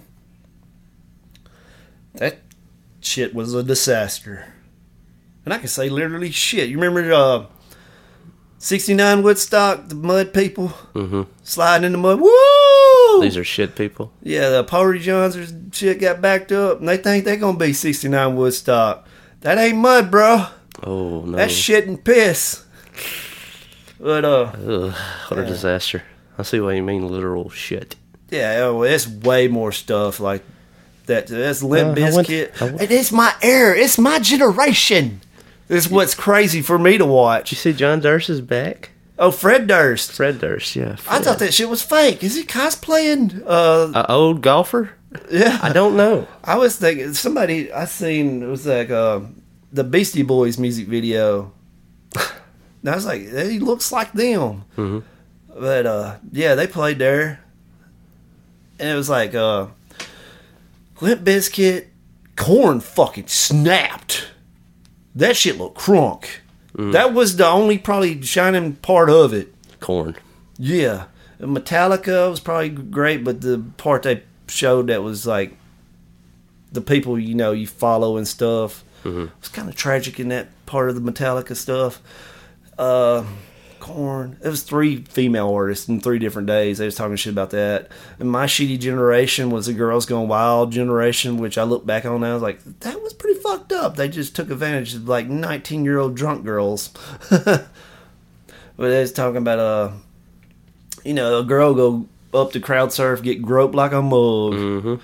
That shit was a disaster. And I can say literally shit. You remember uh, sixty-nine Woodstock, the mud people Mm-hmm. sliding in the mud? Woo! These are shit people. Yeah, the Party Johns or shit got backed up, and they think they're going to be sixty-nine Woodstock. That ain't mud, bro. Oh, no. That's shit and piss. But, uh... Ugh, what a disaster. I see what you mean, literal shit. Yeah, oh, it's way more stuff like that. That's Limp Uh, I went- Bizkit. I went- And it's my era. It's my generation. This is what's crazy for me to Did you watch. see John Durst is back? Oh, Fred Durst. Fred Durst, yeah. I Fred. thought that shit was fake. Is he cosplaying? Uh, An old golfer? yeah. I don't know. I was thinking somebody I seen it was like uh, the Beastie Boys music video. And I was like, he looks like them. Mm-hmm. But uh, yeah, they played there, and it was like uh, Limp Bizkit, Korn fucking snapped. That shit looked crunk. That was the only probably shining part of it. Corn. Yeah, Metallica was probably great, but the part they showed that was like the people you know you follow and stuff. Mm-hmm. It was kind of tragic in that part of the Metallica stuff. Uh, Korn. It was three female artists in three different days. They was talking shit about that. And My Shitty Generation was the Girls Gone Wild generation, which I look back on now. I was like, that was pretty fucked up. They just took advantage of like nineteen year old drunk girls. But they was talking about uh, you know, a girl go up to crowd surf, get groped like a mug. Mm-hmm.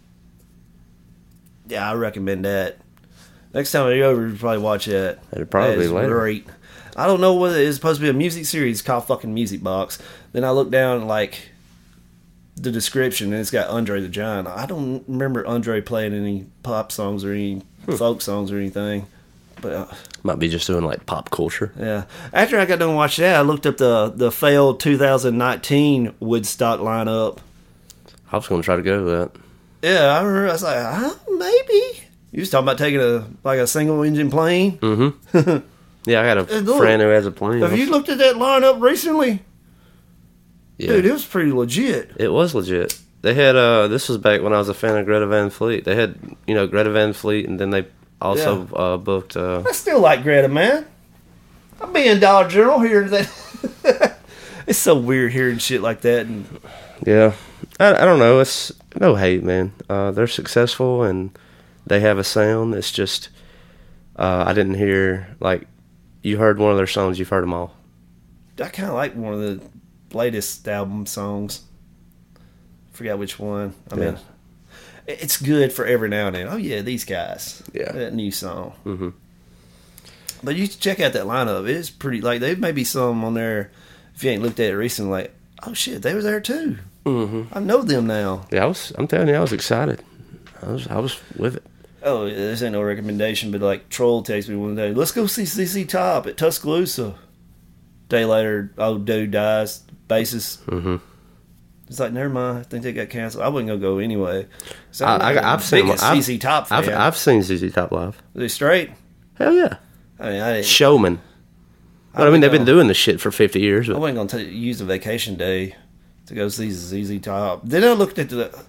Yeah, I recommend that. Next time you're over, you probably watch that. That'd probably That is later. great. I don't know whether it's supposed to be a music series called fucking Music Box. Then I look down like the description and it's got Andre the Giant. I don't remember Andre playing any pop songs or any Hmm. folk songs or anything. But uh, Might be just doing like pop culture. yeah, after I got done watching that, I looked up the the failed two thousand nineteen Woodstock lineup. I was going to try to go to that. Yeah, I remember. I was like, huh, maybe. You was talking about taking a like a single engine plane. Mm-hmm. Yeah, I got a Hey, look. friend who has a plane. Have you looked at that lineup recently? Yeah. Dude, it was pretty legit. It was legit. They had, uh, this was back when I was a fan of Greta Van Fleet. They had, you know, Greta Van Fleet, and then they also yeah. uh, booked. Uh, I still like Greta, man. I'm being Dollar General hearing that. It's so weird hearing shit like that. And yeah, I, I don't know. It's no hate, man. Uh, they're successful and they have a sound. It's just uh, I didn't hear like you heard one of their songs. You've heard them all. I kind of like one of the latest album songs. Forgot which one. I yeah. mean, it's good for every now and then. Oh yeah, these guys. Yeah, that new song. Mm-hmm. But you should check out that lineup. It's pretty. Like there may be some on there if you ain't looked at it recently. Like, oh shit, they were there too. Mm-hmm. I know them now. Yeah, I was. I'm telling you, I was excited. I was. I was with it. Oh, yeah, this ain't no recommendation, but like Troll texted me one day. Let's go see Z Z Top at Tuscaloosa. Day later, old dude dies. Bassist. Mm-hmm. It's like, never mind. I think they got canceled. I wasn't gonna go anyway. So I, I, I've seen Z Z Top. I've, I've seen Z Z Top live. Are they straight? Hell yeah. I mean, I showman. But I, I mean, they've been doing this shit for fifty years. But. I wasn't gonna t- use a vacation day to go see Z Z Top. Then I looked at the.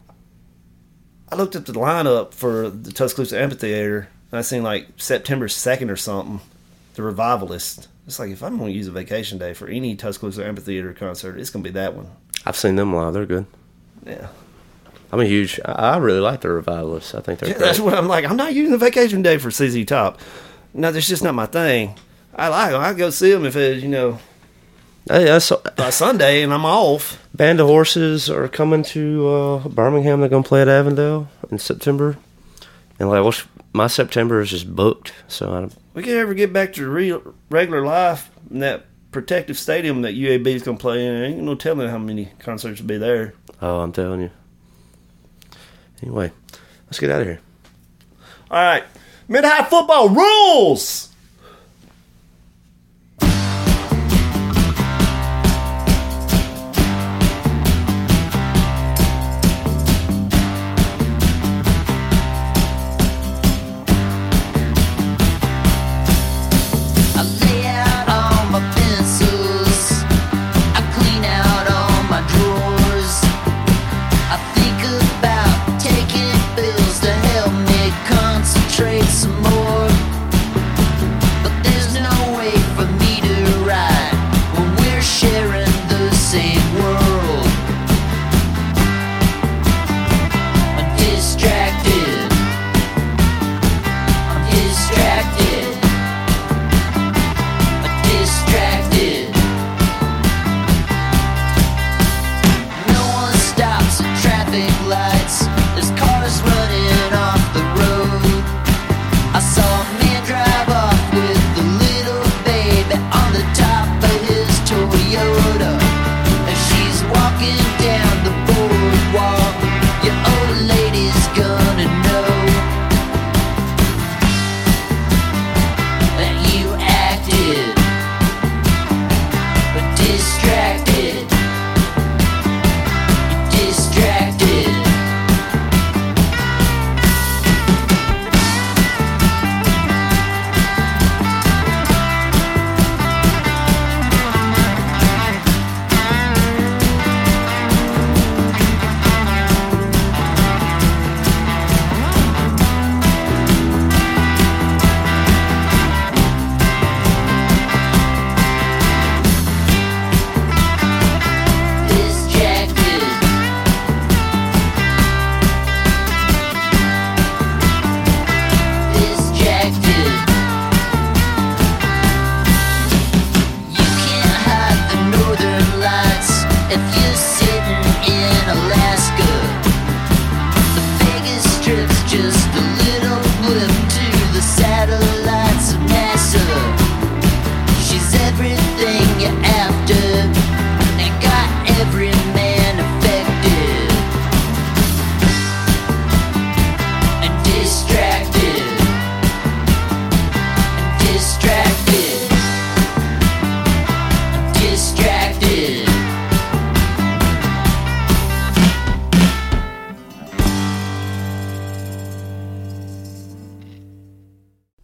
I looked at the lineup for the Tuscaloosa Amphitheater, and I seen like September second or something, the Revivalist. It's like, if I'm going to use a vacation day for any Tuscaloosa Amphitheater concert, it's going to be that one. I've seen them live. They're good. Yeah. I'm a huge... I, I really like the Revivalists. I think they're yeah, great. That's what I'm like. I'm not using a vacation day for Z Z Top. No, that's just not my thing. I like them. I go see them if it's, you know, hey, that's, by Sunday and I'm off. Band of Horses are coming to uh, Birmingham. They're going to play at Avondale in September. And like, what's, my September is just booked, so I don't... We can ever get back to real regular life in that protective stadium that U A B is going to play in. Ain't no telling how many concerts will be there. Oh, I'm telling you. Anyway, let's get out of here. All right. Mid-High Football rules! Some more.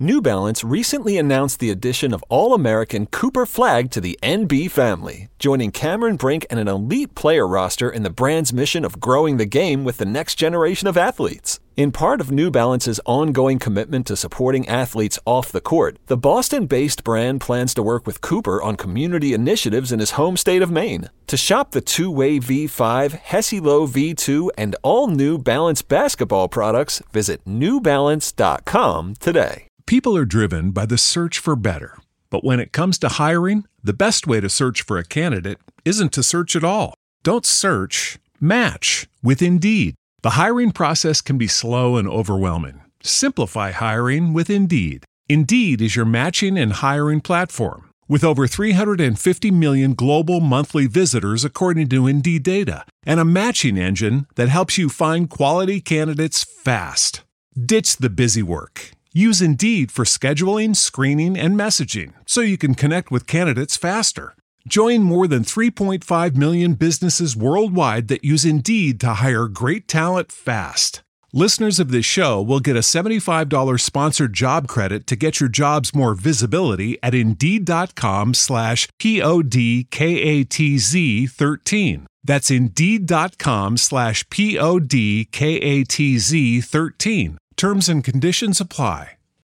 New Balance recently announced the addition of All-American Cooper Flag to the N B family, joining Cameron Brink and an elite player roster in the brand's mission of growing the game with the next generation of athletes. In part of New Balance's ongoing commitment to supporting athletes off the court, the Boston-based brand plans to work with Cooper on community initiatives in his home state of Maine. To shop the two-way V five, Hesi-Lo V two, and all New Balance basketball products, visit new balance dot com today. People are driven by the search for better. But when it comes to hiring, the best way to search for a candidate isn't to search at all. Don't search, match with Indeed. The hiring process can be slow and overwhelming. Simplify hiring with Indeed. Indeed is your matching and hiring platform. With over three hundred fifty million global monthly visitors according to Indeed data, and a matching engine that helps you find quality candidates fast. Ditch the busy work. Use Indeed for scheduling, screening, and messaging so you can connect with candidates faster. Join more than three point five million businesses worldwide that use Indeed to hire great talent fast. Listeners of this show will get a seventy-five dollars sponsored job credit to get your jobs more visibility at Indeed.com slash P-O-D-K-A-T-Z 13. That's Indeed.com slash P-O-D-K-A-T-Z 13. Terms and conditions apply.